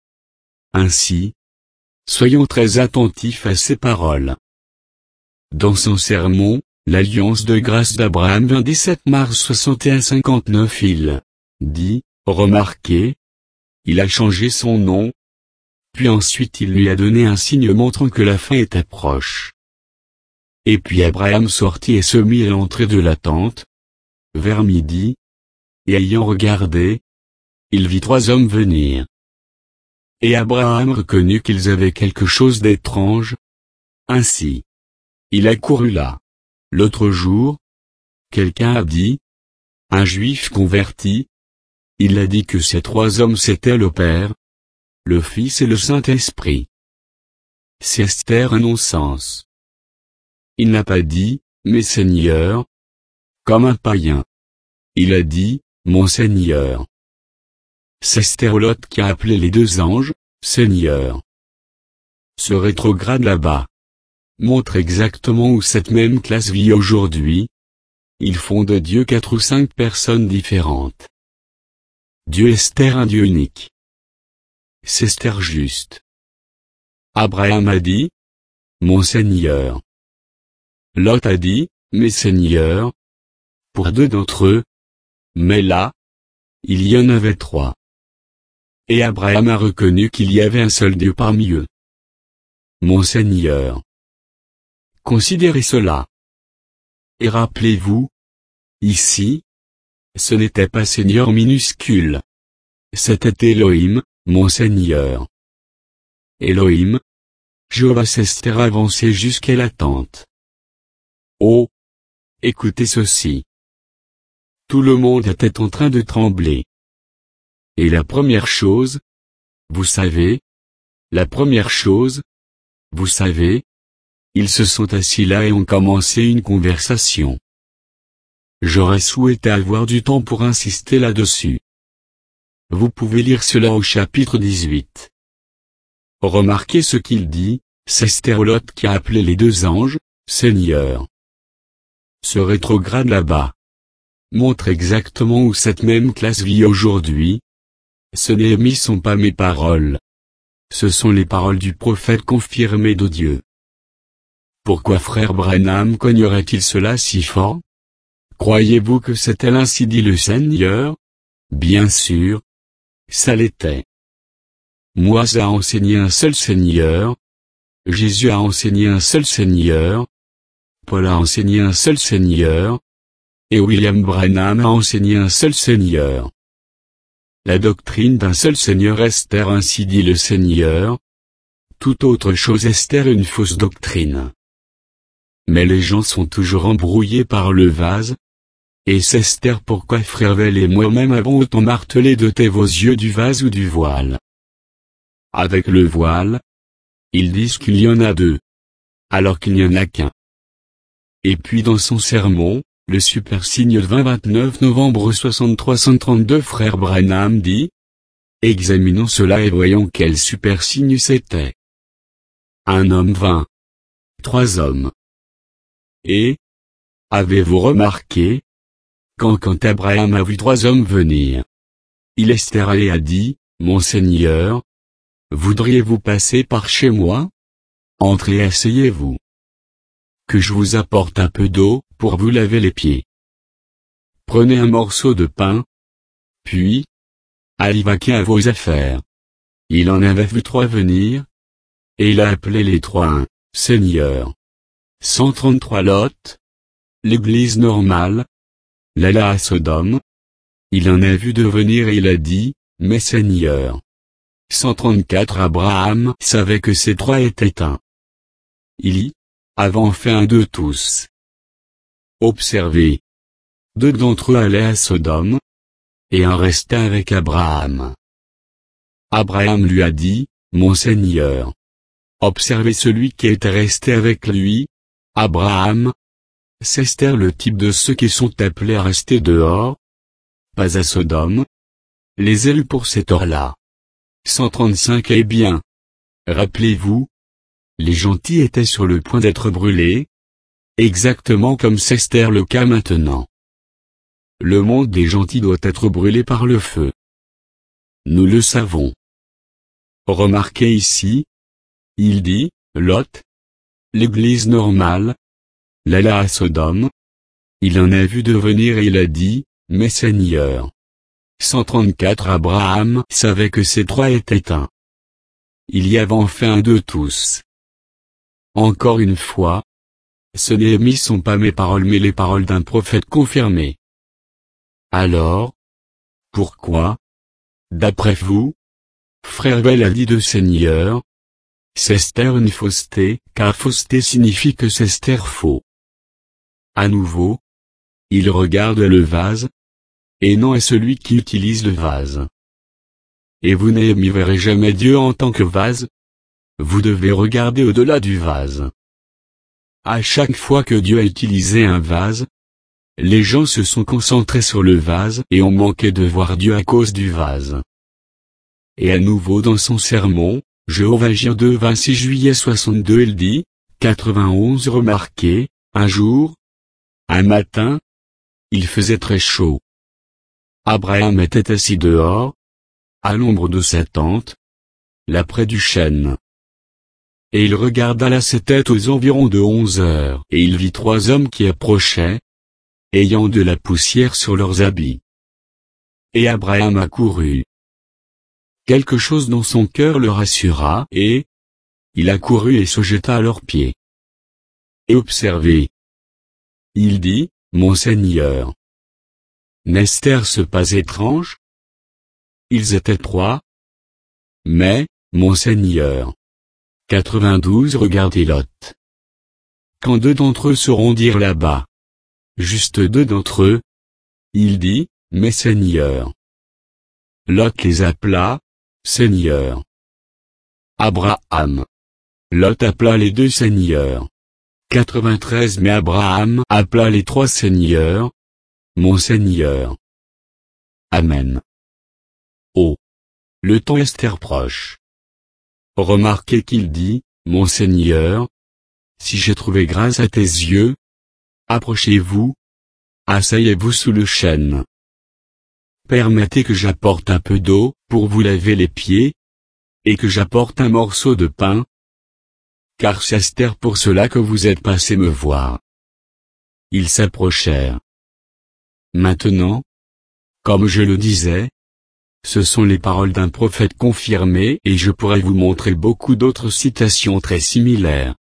Ainsi, soyons très attentifs à ces paroles. Dans son sermon, l'Alliance de grâce d'Abraham vingt-sept mars soixante et un cinquante-neuf il dit, remarquez, il a changé son nom, puis ensuite il lui a donné un signe montrant que la fin était proche. Et puis Abraham sortit et se mit à l'entrée de la tente, vers midi, et ayant regardé, il vit trois hommes venir. Et Abraham reconnut qu'ils avaient quelque chose d'étrange. Ainsi, il accourut là. L'autre jour, quelqu'un a dit, un juif converti, il a dit que ces trois hommes c'étaient le Père, le Fils et le Saint-Esprit. C'est un non-sens. Il n'a pas dit, mes seigneurs, comme un païen. Il a dit, mon Seigneur. C'est Lot qui a appelé les deux anges, Seigneur. Ce rétrograde là-bas montre exactement où cette même classe vit aujourd'hui. Ils font de Dieu quatre ou cinq personnes différentes. Dieu est un Dieu unique. C'est juste. Abraham a dit, mon Seigneur. Lot a dit, mes seigneurs. Pour deux d'entre eux. Mais là, il y en avait trois. Et Abraham a reconnu qu'il y avait un seul Dieu parmi eux. Mon Seigneur. Considérez cela. Et rappelez-vous, ici, ce n'était pas Seigneur minuscule. C'était Elohim, mon Seigneur. Elohim. Jéhovah. Esther avançait jusqu'à la tente. Oh! Écoutez ceci. Tout le monde était en train de trembler. Et la première chose, vous savez, la première chose, vous savez, ils se sont assis là et ont commencé une conversation. J'aurais souhaité avoir du temps pour insister là-dessus. Vous pouvez lire cela au chapitre dix-huit. Remarquez ce qu'il dit, c'est Esther Lot qui a appelé les deux anges, Seigneur. Ce rétrograde là-bas montre exactement où cette même classe vit aujourd'hui. Ce ne sont pas mes paroles. Ce sont les paroles du prophète confirmé de Dieu. Pourquoi frère Branham cognerait-il cela si fort? Croyez-vous que c'était ainsi dit le Seigneur? Bien sûr. Ça l'était. Moïse a enseigné un seul Seigneur. Jésus a enseigné un seul Seigneur. Paul a enseigné un seul Seigneur. Et William Branham a enseigné un seul Seigneur. La doctrine d'un seul Seigneur. Esther, ainsi dit le Seigneur. Toute autre chose Esther, une fausse doctrine. Mais les gens sont toujours embrouillés par le vase. Et c'est Esther pourquoi Frère et moi-même avons autant martelé de tes vos yeux du vase ou du voile. Avec le voile, ils disent qu'il y en a deux, alors qu'il n'y en a qu'un. Et puis dans son sermon, le super signe de vingt vingt-neuf novembre soixante-trois cent trente-deux, frère Branham dit: examinons cela et voyons quel super signe c'était. Un homme vint. Trois hommes. Et, avez-vous remarqué, quand quand Abraham a vu trois hommes venir, il Esther et a dit, mon Seigneur, voudriez-vous passer par chez moi? Entrez et asseyez-vous. Que je vous apporte un peu d'eau, pour vous laver les pieds. Prenez un morceau de pain. Puis, allez vaquer à vos affaires. Il en avait vu trois venir. Et il a appelé les trois un, Seigneur. cent trente-trois Lot. L'église normale. L'alla à Sodome. Il en a vu deux venir et il a dit, mais Seigneur. cent trente-quatre Abraham savait que ces trois étaient un. Il y avait fait un d'eux tous. Observez. Deux d'entre eux allaient à Sodome. Et un restait avec Abraham. Abraham lui a dit, mon Seigneur. Observez celui qui était resté avec lui, Abraham. C'est Esther le type de ceux qui sont appelés à rester dehors. Pas à Sodome. Les élus pour cette heure-là. cent trente-cinq Eh bien. Rappelez-vous. Les gentils étaient sur le point d'être brûlés. Exactement comme c'est Esther le cas maintenant. Le monde des gentils doit être brûlé par le feu. Nous le savons. Remarquez ici. Il dit, Lot. L'église normale. L'alla à Sodome. Il en a vu deux venir et il a dit, mais Seigneur. cent trente-quatre Abraham savait que ces trois étaient un. Il y avait enfin un d'eux tous. Encore une fois. Ce ne sont pas mes paroles mais les paroles d'un prophète confirmé. Alors, pourquoi, d'après vous, frère Bell a dit de Seigneur, c'est Esther une fausseté, car fausseté signifie que c'est Esther faux. À nouveau, il regarde le vase, et non est celui qui utilise le vase. Et vous n'y verrez jamais Dieu en tant que vase. Vous devez regarder au-delà du vase. À chaque fois que Dieu a utilisé un vase, les gens se sont concentrés sur le vase et ont manqué de voir Dieu à cause du vase. Et à nouveau dans son sermon, Jéhovah Jireh deux vingt-six juillet soixante-deux il dit, quatre-vingt-onze remarquez, un jour, un matin, il faisait très chaud. Abraham était assis dehors, à l'ombre de sa tente, là près du chêne. Et il regarda là c'était aux environs de onze heures, et il vit trois hommes qui approchaient, ayant de la poussière sur leurs habits. Et Abraham accourut. Quelque chose dans son cœur le rassura, et il accourut et se jeta à leurs pieds. Et observez. Il dit, mon Seigneur. N'est-ce pas étrange? Ils étaient trois. Mais, mon Seigneur, quatre-vingt-douze Regardez Lot. Quand deux d'entre eux se rendirent là-bas, juste deux d'entre eux, il dit, mes seigneurs. Lot les appela, seigneurs. Abraham. Lot appela les deux seigneurs. quatre-vingt-treize Mais Abraham appela les trois seigneurs, mon Seigneur. Amen. Oh! Le temps Esther proche. Remarquez qu'il dit, mon Seigneur, si j'ai trouvé grâce à tes yeux, approchez-vous, asseyez-vous sous le chêne. Permettez que j'apporte un peu d'eau, pour vous laver les pieds, et que j'apporte un morceau de pain, car c'est Esther pour cela que vous êtes passé me voir. Ils s'approchèrent. Maintenant, comme je le disais, ce sont les paroles d'un prophète confirmé et je pourrais vous montrer beaucoup d'autres citations très similaires.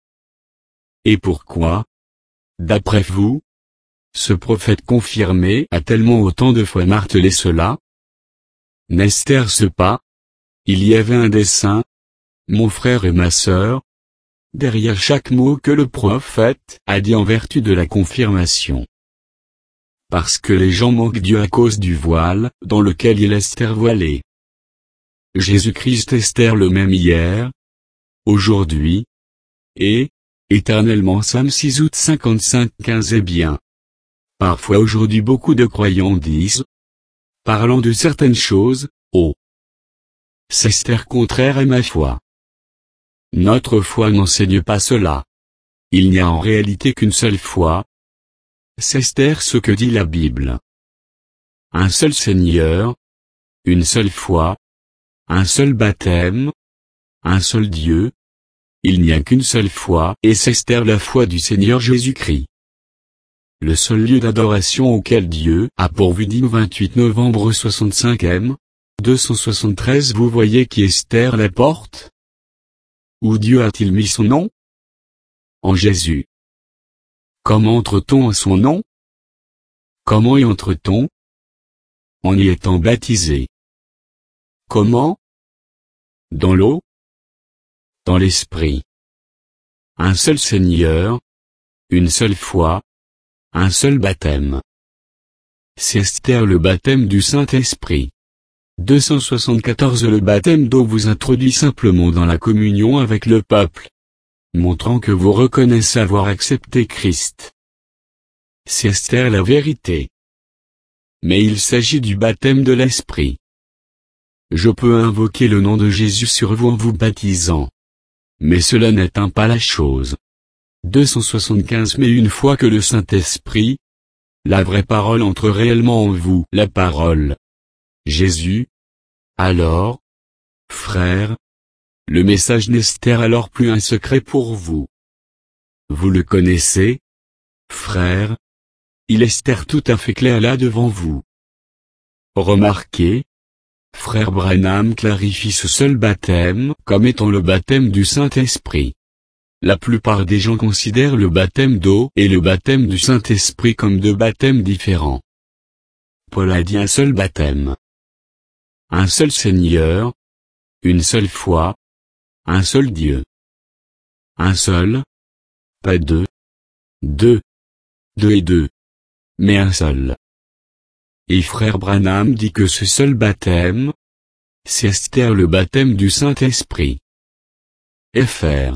Et pourquoi, d'après vous, ce prophète confirmé a tellement autant de fois martelé cela? N'Esther-ce pas? Il y avait un dessein, mon frère et ma sœur, derrière chaque mot que le prophète a dit en vertu de la confirmation. Parce que les gens manquent Dieu à cause du voile, dans lequel il est Esther voilée. Jésus-Christ Esther le même hier, aujourd'hui, et, éternellement. Psaume six août cinquante-cinq quinze Eh bien. Parfois aujourd'hui beaucoup de croyants disent, parlant de certaines choses, oh! C'est Esther contraire à ma foi. Notre foi n'enseigne pas cela. Il n'y a en réalité qu'une seule foi. C'est Esther ce que dit la Bible. Un seul Seigneur, une seule foi, un seul baptême, un seul Dieu. Il n'y a qu'une seule foi, et c'est Esther la foi du Seigneur Jésus-Christ. Le seul lieu d'adoration auquel Dieu a pourvu dit le vingt-huit novembre soixante-cinq M, deux cent soixante-treize Vous voyez qui Esther la porte? Où Dieu a-t-il mis son nom? En Jésus. Comment entre-t-on en son nom? Comment y entre-t-on? En y étant baptisé. Comment? Dans l'eau? Dans l'Esprit. Un seul Seigneur, une seule foi, un seul baptême. C'est Esther le baptême du Saint-Esprit. deux cent soixante-quatorze Le baptême d'eau vous introduit simplement dans la communion avec le peuple, montrant que vous reconnaissez avoir accepté Christ. C'est Esther la vérité. Mais il s'agit du baptême de l'Esprit. Je peux invoquer le nom de Jésus sur vous en vous baptisant. Mais cela n'éteint pas la chose. deux cent soixante-quinze Mais une fois que le Saint-Esprit, la vraie parole entre réellement en vous, la parole, Jésus, alors, frère, le message n'est alors plus un secret pour vous. Vous le connaissez, frère, il est tout à fait clair là devant vous. Remarquez, frère Branham clarifie ce seul baptême comme étant le baptême du Saint-Esprit. La plupart des gens considèrent le baptême d'eau et le baptême du Saint-Esprit comme deux baptêmes différents. Paul a dit un seul baptême. Un seul Seigneur, une seule foi, un seul Dieu. Un seul, pas deux, deux, deux et deux, mais un seul. Et frère Branham dit que ce seul baptême, c'est Esther le baptême du Saint-Esprit. Fr.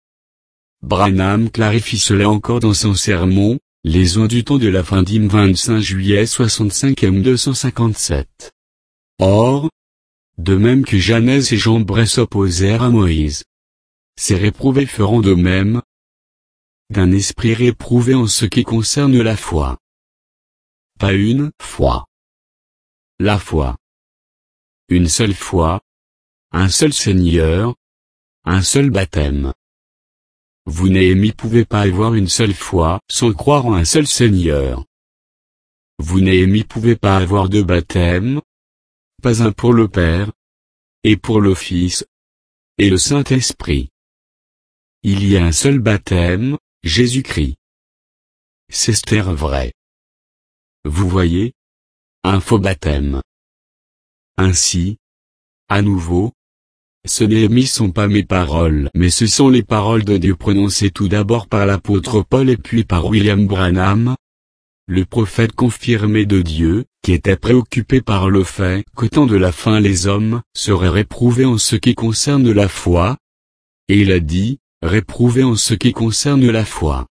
Branham clarifie cela encore dans son sermon, Les eaux du temps de la fin d'Im vingt-cinq juillet soixante-cinq M deux cent cinquante-sept. Or, de même que Janès et Jambres s'opposèrent à Moïse, ces réprouvés feront de même, d'un esprit réprouvé en ce qui concerne la foi. Pas une foi. La foi. Une seule foi, un seul Seigneur, un seul baptême. Vous Néhémie pouvez pas avoir une seule foi sans croire en un seul Seigneur. Vous Néhémie pouvez pas avoir deux baptêmes, pas un pour le Père, et pour le Fils, et le Saint-Esprit. Il y a un seul baptême, Jésus-Christ. C'est Esther vrai. Vous voyez? Un faux baptême. Ainsi, à nouveau, Ce Néhémie sont pas mes paroles, mais ce sont les paroles de Dieu prononcées tout d'abord par l'apôtre Paul et puis par William Branham, le prophète confirmé de Dieu, qui était préoccupé par le fait qu'au temps de la fin les hommes seraient réprouvés en ce qui concerne la foi. Et il a dit, réprouvés en ce qui concerne la foi.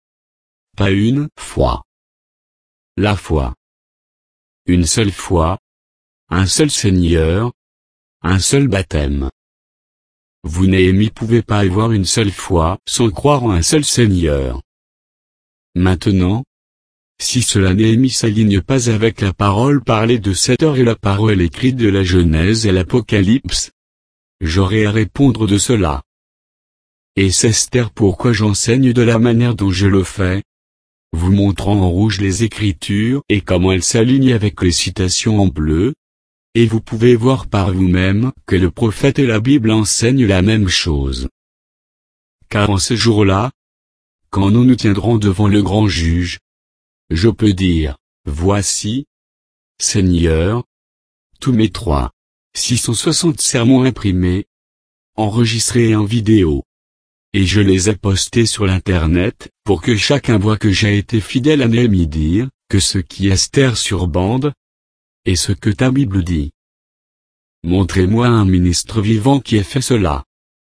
Pas une foi. La foi. Une seule foi. Un seul Seigneur. Un seul baptême. Vous Néhémie pouvez pas avoir une seule foi sans croire en un seul Seigneur. Maintenant, si cela Néhémie s'aligne pas avec la parole parlée de cette heure et la parole écrite de la Genèse et l'Apocalypse, j'aurai à répondre de cela. Et c'est Esther pourquoi j'enseigne de la manière dont je le fais, vous montrant en rouge les Écritures et comment elles s'alignent avec les citations en bleu, et vous pouvez voir par vous-même que le prophète et la Bible enseignent la même chose. Car en ce jour-là, quand nous nous tiendrons devant le grand juge, je peux dire, voici, Seigneur, tous mes trois, six cent soixante sermons imprimés, enregistrés en vidéo. Et je les ai postés sur l'internet, pour que chacun voie que j'ai été fidèle à Néhémie dire, que ce qui est Esther sur bande, et ce que ta Bible dit. Montrez-moi un ministre vivant qui ait fait cela.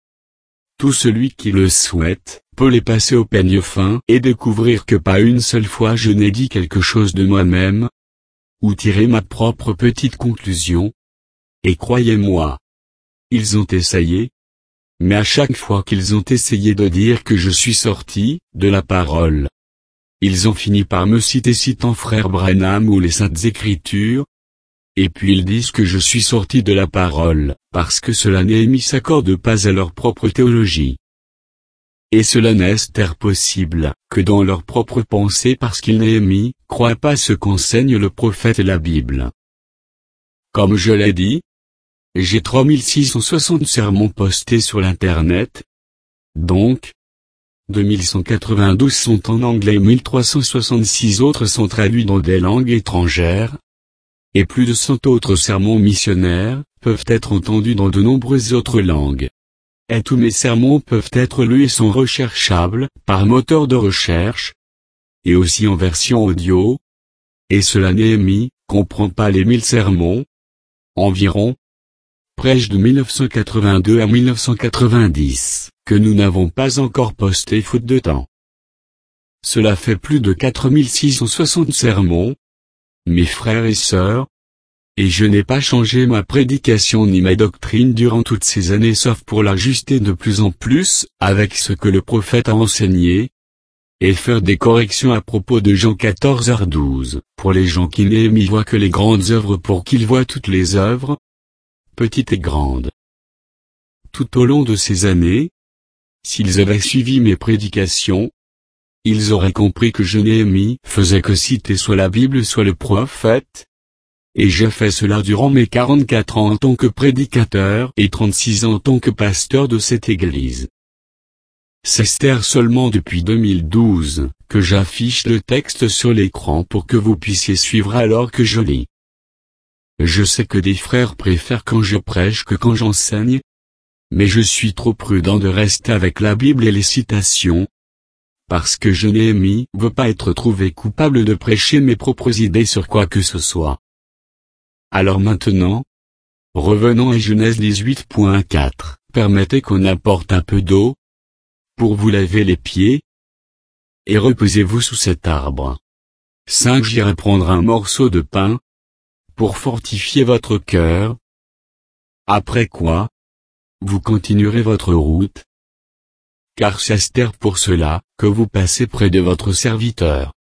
Tout celui qui le souhaite, peut les passer au peigne fin et découvrir que pas une seule fois je n'ai dit quelque chose de moi-même, ou tirer ma propre petite conclusion. Et croyez-moi, ils ont essayé, mais à chaque fois qu'ils ont essayé de dire que je suis sorti de la parole, ils ont fini par me citer citant frère Branham ou les Saintes Écritures, et puis ils disent que je suis sorti de la parole, parce que cela Néhémie s'accorde pas à leur propre théologie. Et cela n'est possible que dans leur propre pensée parce qu'ils Néhémie croient pas ce qu'enseigne le prophète et la Bible. Comme je l'ai dit, j'ai trois mille six cent soixante sermons postés sur l'internet. Donc, deux mille cent quatre-vingt-douze sont en anglais et mille trois cent soixante-six autres sont traduits dans des langues étrangères. Et plus de cent autres sermons missionnaires peuvent être entendus dans de nombreuses autres langues. Et tous mes sermons peuvent être lus et sont recherchables par moteur de recherche, et aussi en version audio. Et cela Néhémie comprend pas les mille sermons. Environ. Prêche de mille neuf cent quatre-vingt-deux à mille neuf cent quatre-vingt-dix, que nous n'avons pas encore posté faute de temps. Cela fait plus de quatre mille six cent soixante sermons, mes frères et sœurs, et je n'ai pas changé ma prédication ni ma doctrine durant toutes ces années sauf pour l'ajuster de plus en plus avec ce que le prophète a enseigné, et faire des corrections à propos de Jean quatorze heures douze, pour les gens qui Néhémie voient que les grandes œuvres pour qu'ils voient toutes les œuvres, petites et grandes. Tout au long de ces années, s'ils avaient suivi mes prédications, ils auraient compris que je Néhémie faisais que citer soit la Bible soit le prophète, et j'ai fait cela durant mes quarante-quatre ans en tant que prédicateur et trente-six ans en tant que pasteur de cette église. C'est Esther seulement depuis deux mille douze, que j'affiche le texte sur l'écran pour que vous puissiez suivre alors que je lis. Je sais que des frères préfèrent quand je prêche que quand j'enseigne, mais je suis trop prudent de rester avec la Bible et les citations, parce que je Néhémie veut pas être trouvé coupable de prêcher mes propres idées sur quoi que ce soit. Alors maintenant, revenons à Genèse dix-huit point quatre, permettez qu'on apporte un peu d'eau, pour vous laver les pieds, et reposez-vous sous cet arbre. cinq J'irai prendre un morceau de pain, pour fortifier votre cœur. Après quoi, vous continuerez votre route, car c'est Esther pour cela que vous passez près de votre serviteur.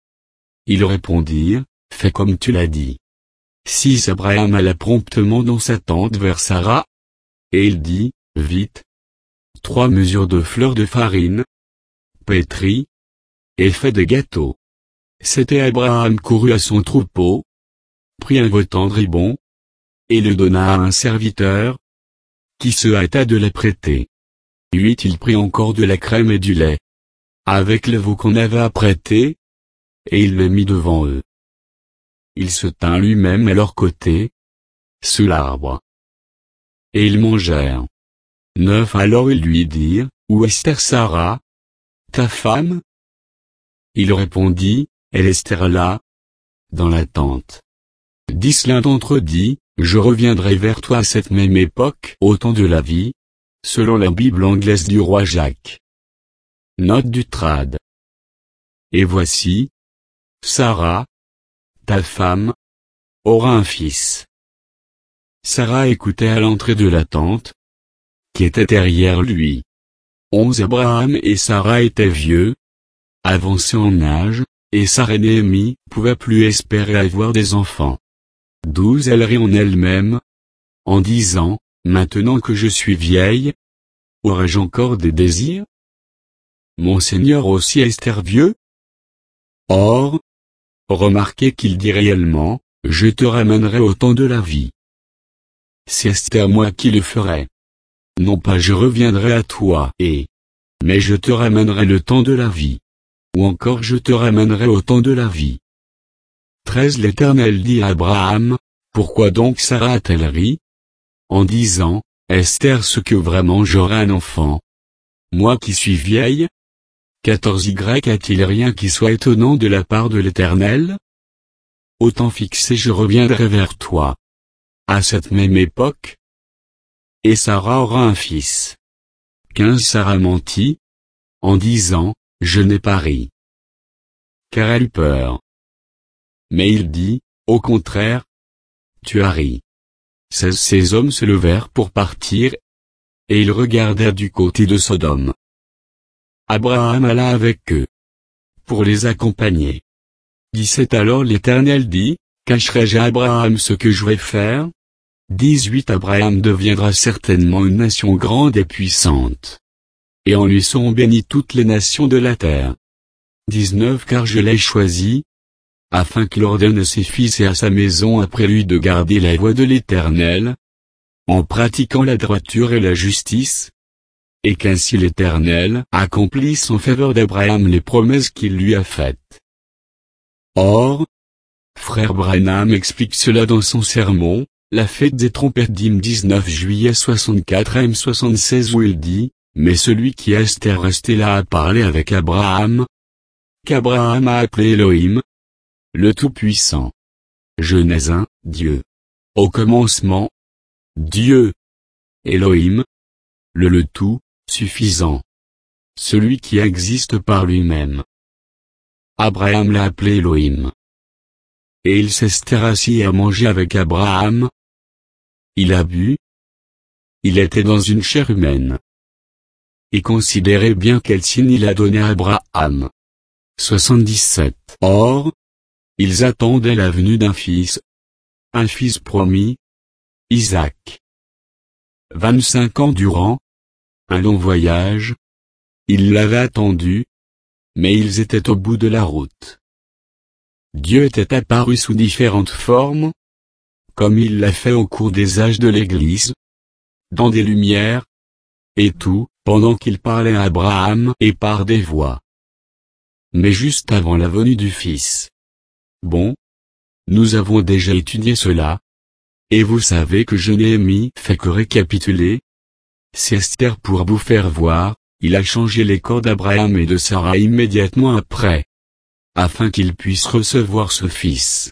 Ils répondirent, fais comme tu l'as dit. six Abraham alla promptement dans sa tente vers Sarah, et il dit, vite, trois mesures de fleurs de farine, pétrie, et fait des gâteaux. C'était Abraham courut à son troupeau, prit un veau tendre et bon, et le donna à un serviteur, qui se hâta de les prêter. huit Il prit encore de la crème et du lait, avec le veau qu'on avait apprêté, et il le mit devant eux. Il se tint lui-même à leur côté, sous l'arbre. Et ils mangèrent. neuf Alors ils lui dirent, où est Sarah, ta femme? Il répondit, elle est là, dans la tente. dix L'un d'entre eux dit, je reviendrai vers toi à cette même époque au temps de la vie, selon la Bible anglaise du roi Jacques. Note du trad. Et voici, Sarah, ta femme, aura un fils. Sarah écoutait à l'entrée de la tente, qui était derrière lui. onze Abraham et Sarah étaient vieux, avancés en âge, et Sarah et Néhémie pouvaient plus espérer avoir des enfants. douze Elle rit en elle-même, en disant, maintenant que je suis vieille, aurais-je encore des désirs? Mon Seigneur aussi est vieux? Or, remarquez qu'il dit réellement, je te ramènerai au temps de la vie. C'est Esther moi qui le ferai. Non pas je reviendrai à toi et, mais je te ramènerai le temps de la vie. Ou encore je te ramènerai au temps de la vie. treize L'Éternel dit à Abraham, pourquoi donc Sarah a-t-elle ri? En disant, Esther ce que vraiment j'aurai un enfant? Moi qui suis vieille? quatorze Y a-t-il rien qui soit étonnant de la part de l'Éternel? Au temps fixé je reviendrai vers toi. À cette même époque. Et Sarah aura un fils. quinze Sarah mentit, en disant, je n'ai pas ri. Car elle eut peur. Mais il dit, au contraire, tu as ri. seize Ces hommes se levèrent pour partir, et ils regardèrent du côté de Sodome. Abraham alla avec eux, pour les accompagner. dix-sept Alors l'Éternel dit, cacherai-je à Abraham ce que je vais faire? dix-huit Abraham deviendra certainement une nation grande et puissante. Et en lui seront bénies toutes les nations de la terre. dix-neuf Car je l'ai choisi, afin qu'il ordonne à ses fils et à sa maison après lui de garder la voie de l'Éternel, en pratiquant la droiture et la justice, et qu'ainsi l'Éternel accomplisse en faveur d'Abraham les promesses qu'il lui a faites. Or, frère Branham explique cela dans son sermon, La fête des trompettes d'hymne dix-neuf juillet soixante-quatre M soixante-seize où il dit, mais celui qui est resté là a parlé avec Abraham, qu'Abraham a appelé Elohim, le Tout-Puissant. Genèse un, Dieu. Au commencement, Dieu. Elohim, le le tout, suffisant. Celui qui existe par lui-même. Abraham l'a appelé Elohim. Et il s'est assis et a mangé avec Abraham. Il a bu. Il était dans une chair humaine. Et considérez bien quel signe il a donné à Abraham. soixante-dix-sept Or, ils attendaient la venue d'un fils. Un fils promis. Isaac. vingt-cinq ans durant. Un long voyage. Ils l'avaient attendu. Mais ils étaient au bout de la route. Dieu était apparu sous différentes formes, comme il l'a fait au cours des âges de l'Église, dans des lumières, et tout, pendant qu'il parlait à Abraham et par des voix. Mais juste avant la venue du Fils. Bon, nous avons déjà étudié cela, et vous savez que je n'ai mis fait que récapituler. C'est Esther pour vous faire voir, il a changé les corps d'Abraham et de Sarah immédiatement après, afin qu'ils puissent recevoir ce fils.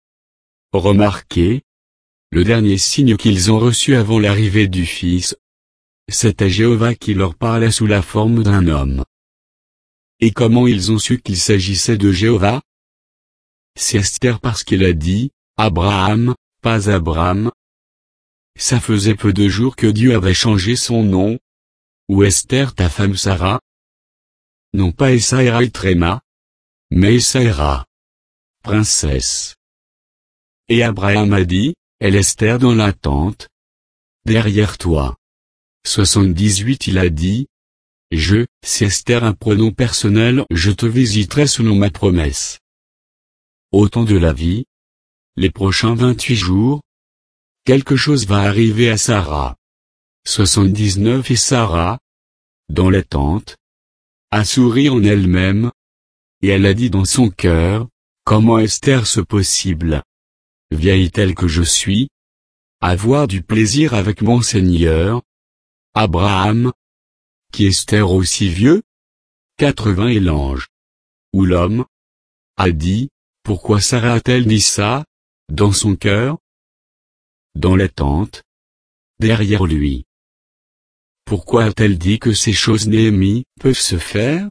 Remarquez, le dernier signe qu'ils ont reçu avant l'arrivée du Fils, c'était Jéhovah qui leur parlait sous la forme d'un homme. Et comment ils ont su qu'il s'agissait de Jéhovah? C'est Esther parce qu'il a dit, Abraham, pas Abram. Ça faisait peu de jours que Dieu avait changé son nom. Ou Esther ta femme Sarah? Non pas Essaïra et Tréma, mais Essaïra, princesse. Et Abraham a dit, elle Esther dans la tente, derrière toi. soixante-dix-huit Il a dit, je, c'est Esther un pronom personnel, je te visiterai selon ma promesse. Au temps de la vie, les prochains vingt-huit jours, quelque chose va arriver à Sarah. soixante-dix-neuf Et Sarah, dans la tente, a souri en elle-même, et elle a dit dans son cœur, comment Esther ce possible? Vieille telle que je suis, avoir du plaisir avec mon Seigneur, Abraham. Qui est-ce aussi vieux? quatre-vingts et l'ange. Ou l'homme? A dit, pourquoi Sarah a-t-elle dit ça, dans son cœur? Dans la tente. Derrière lui. Pourquoi a-t-elle dit que ces choses Néhémie peuvent se faire?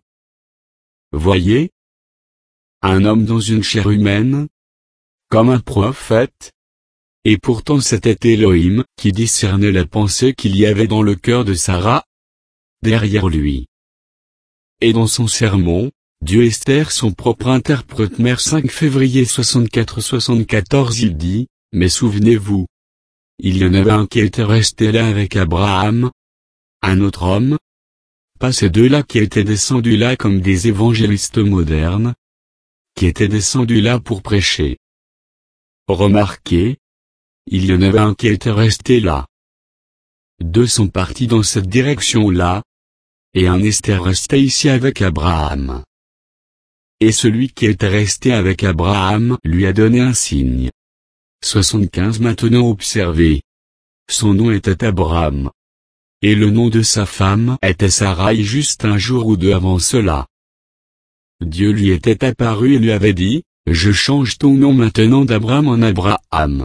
Voyez. Un homme dans une chair humaine. Comme un prophète. Et pourtant c'était Elohim qui discernait la pensée qu'il y avait dans le cœur de Sarah. Derrière lui. Et dans son sermon, Dieu Esther son propre interprète mère cinq février soixante-quatre soixante-quatorze il dit, mais souvenez-vous. Il y en avait un qui était resté là avec Abraham. Un autre homme. Pas ces deux-là qui étaient descendus là comme des évangélistes modernes. Qui étaient descendus là pour prêcher. Remarquez. Il y en avait un qui était resté là. Deux sont partis dans cette direction-là. Et un Esther restait ici avec Abraham. Et celui qui était resté avec Abraham lui a donné un signe. soixante-quinze Maintenant observez. Son nom était Abraham. Et le nom de sa femme était Sarai juste un jour ou deux avant cela. Dieu lui était apparu et lui avait dit, je change ton nom maintenant d'Abraham en Abraham.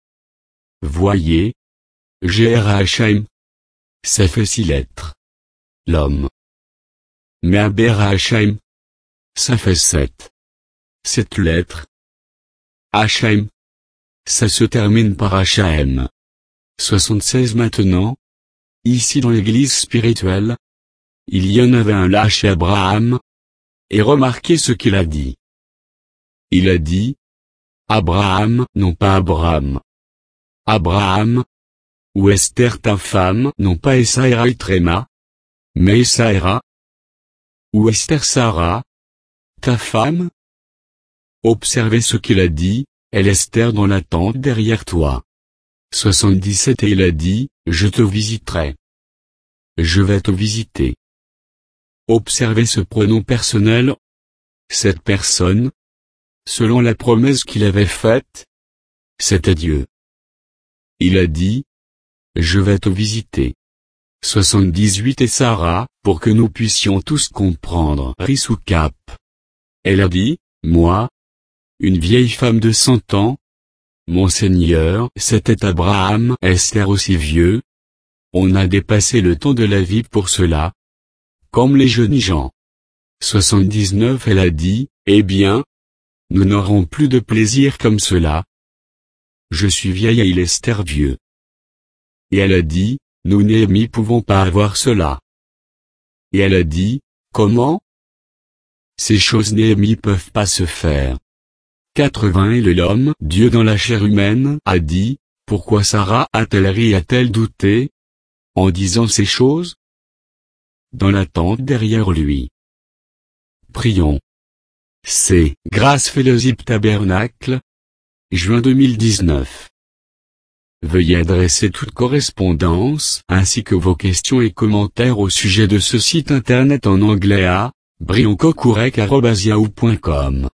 Voyez. G R H M. Ça fait six lettres. L'homme. Mais Abraham. Ça fait sept. Sept lettres. H M. Ça se termine par H A M. soixante-seize maintenant. Ici dans l'église spirituelle. Il y en avait un là chez Abraham. Et remarquez ce qu'il a dit. Il a dit. Abraham, non pas Abraham. Abraham. Ou Esther ta femme, non pas Esaïra Itrema. Mais Esaïra. Ou Esther Sarah. Ta femme. Observez ce qu'il a dit, elle Esther dans la tente derrière toi. soixante-dix-sept Et il a dit, je te visiterai. Je vais te visiter. Observez ce pronom personnel. Cette personne. Selon la promesse qu'il avait faite. C'était Dieu. Il a dit. Je vais te visiter. soixante-dix-huit Et Sarah, pour que nous puissions tous comprendre. Rissoukap. Elle a dit, moi. Une vieille femme de cent ans. Mon Seigneur, c'était Abraham. Esther aussi vieux. On a dépassé le temps de la vie pour cela. Comme les jeunes gens. soixante-dix-neuf Elle a dit, eh bien. Nous n'aurons plus de plaisir comme cela. Je suis vieille et il est Esther vieux. Et elle a dit, nous Néhémie pouvons pas avoir cela. Et elle a dit, comment? Ces choses Néhémie peuvent pas se faire. quatre-vingts Et l'homme, Dieu dans la chair humaine, a dit, pourquoi Sarah a-t-elle ri a-t-elle douté? En disant ces choses? Dans la tente derrière lui. Prions. C'est Grâce Fellowship Tabernacle. Juin deux mille dix-neuf. Veuillez adresser toute correspondance, ainsi que vos questions et commentaires au sujet de ce site internet en anglais à brioncocourec arobase yahoo point com.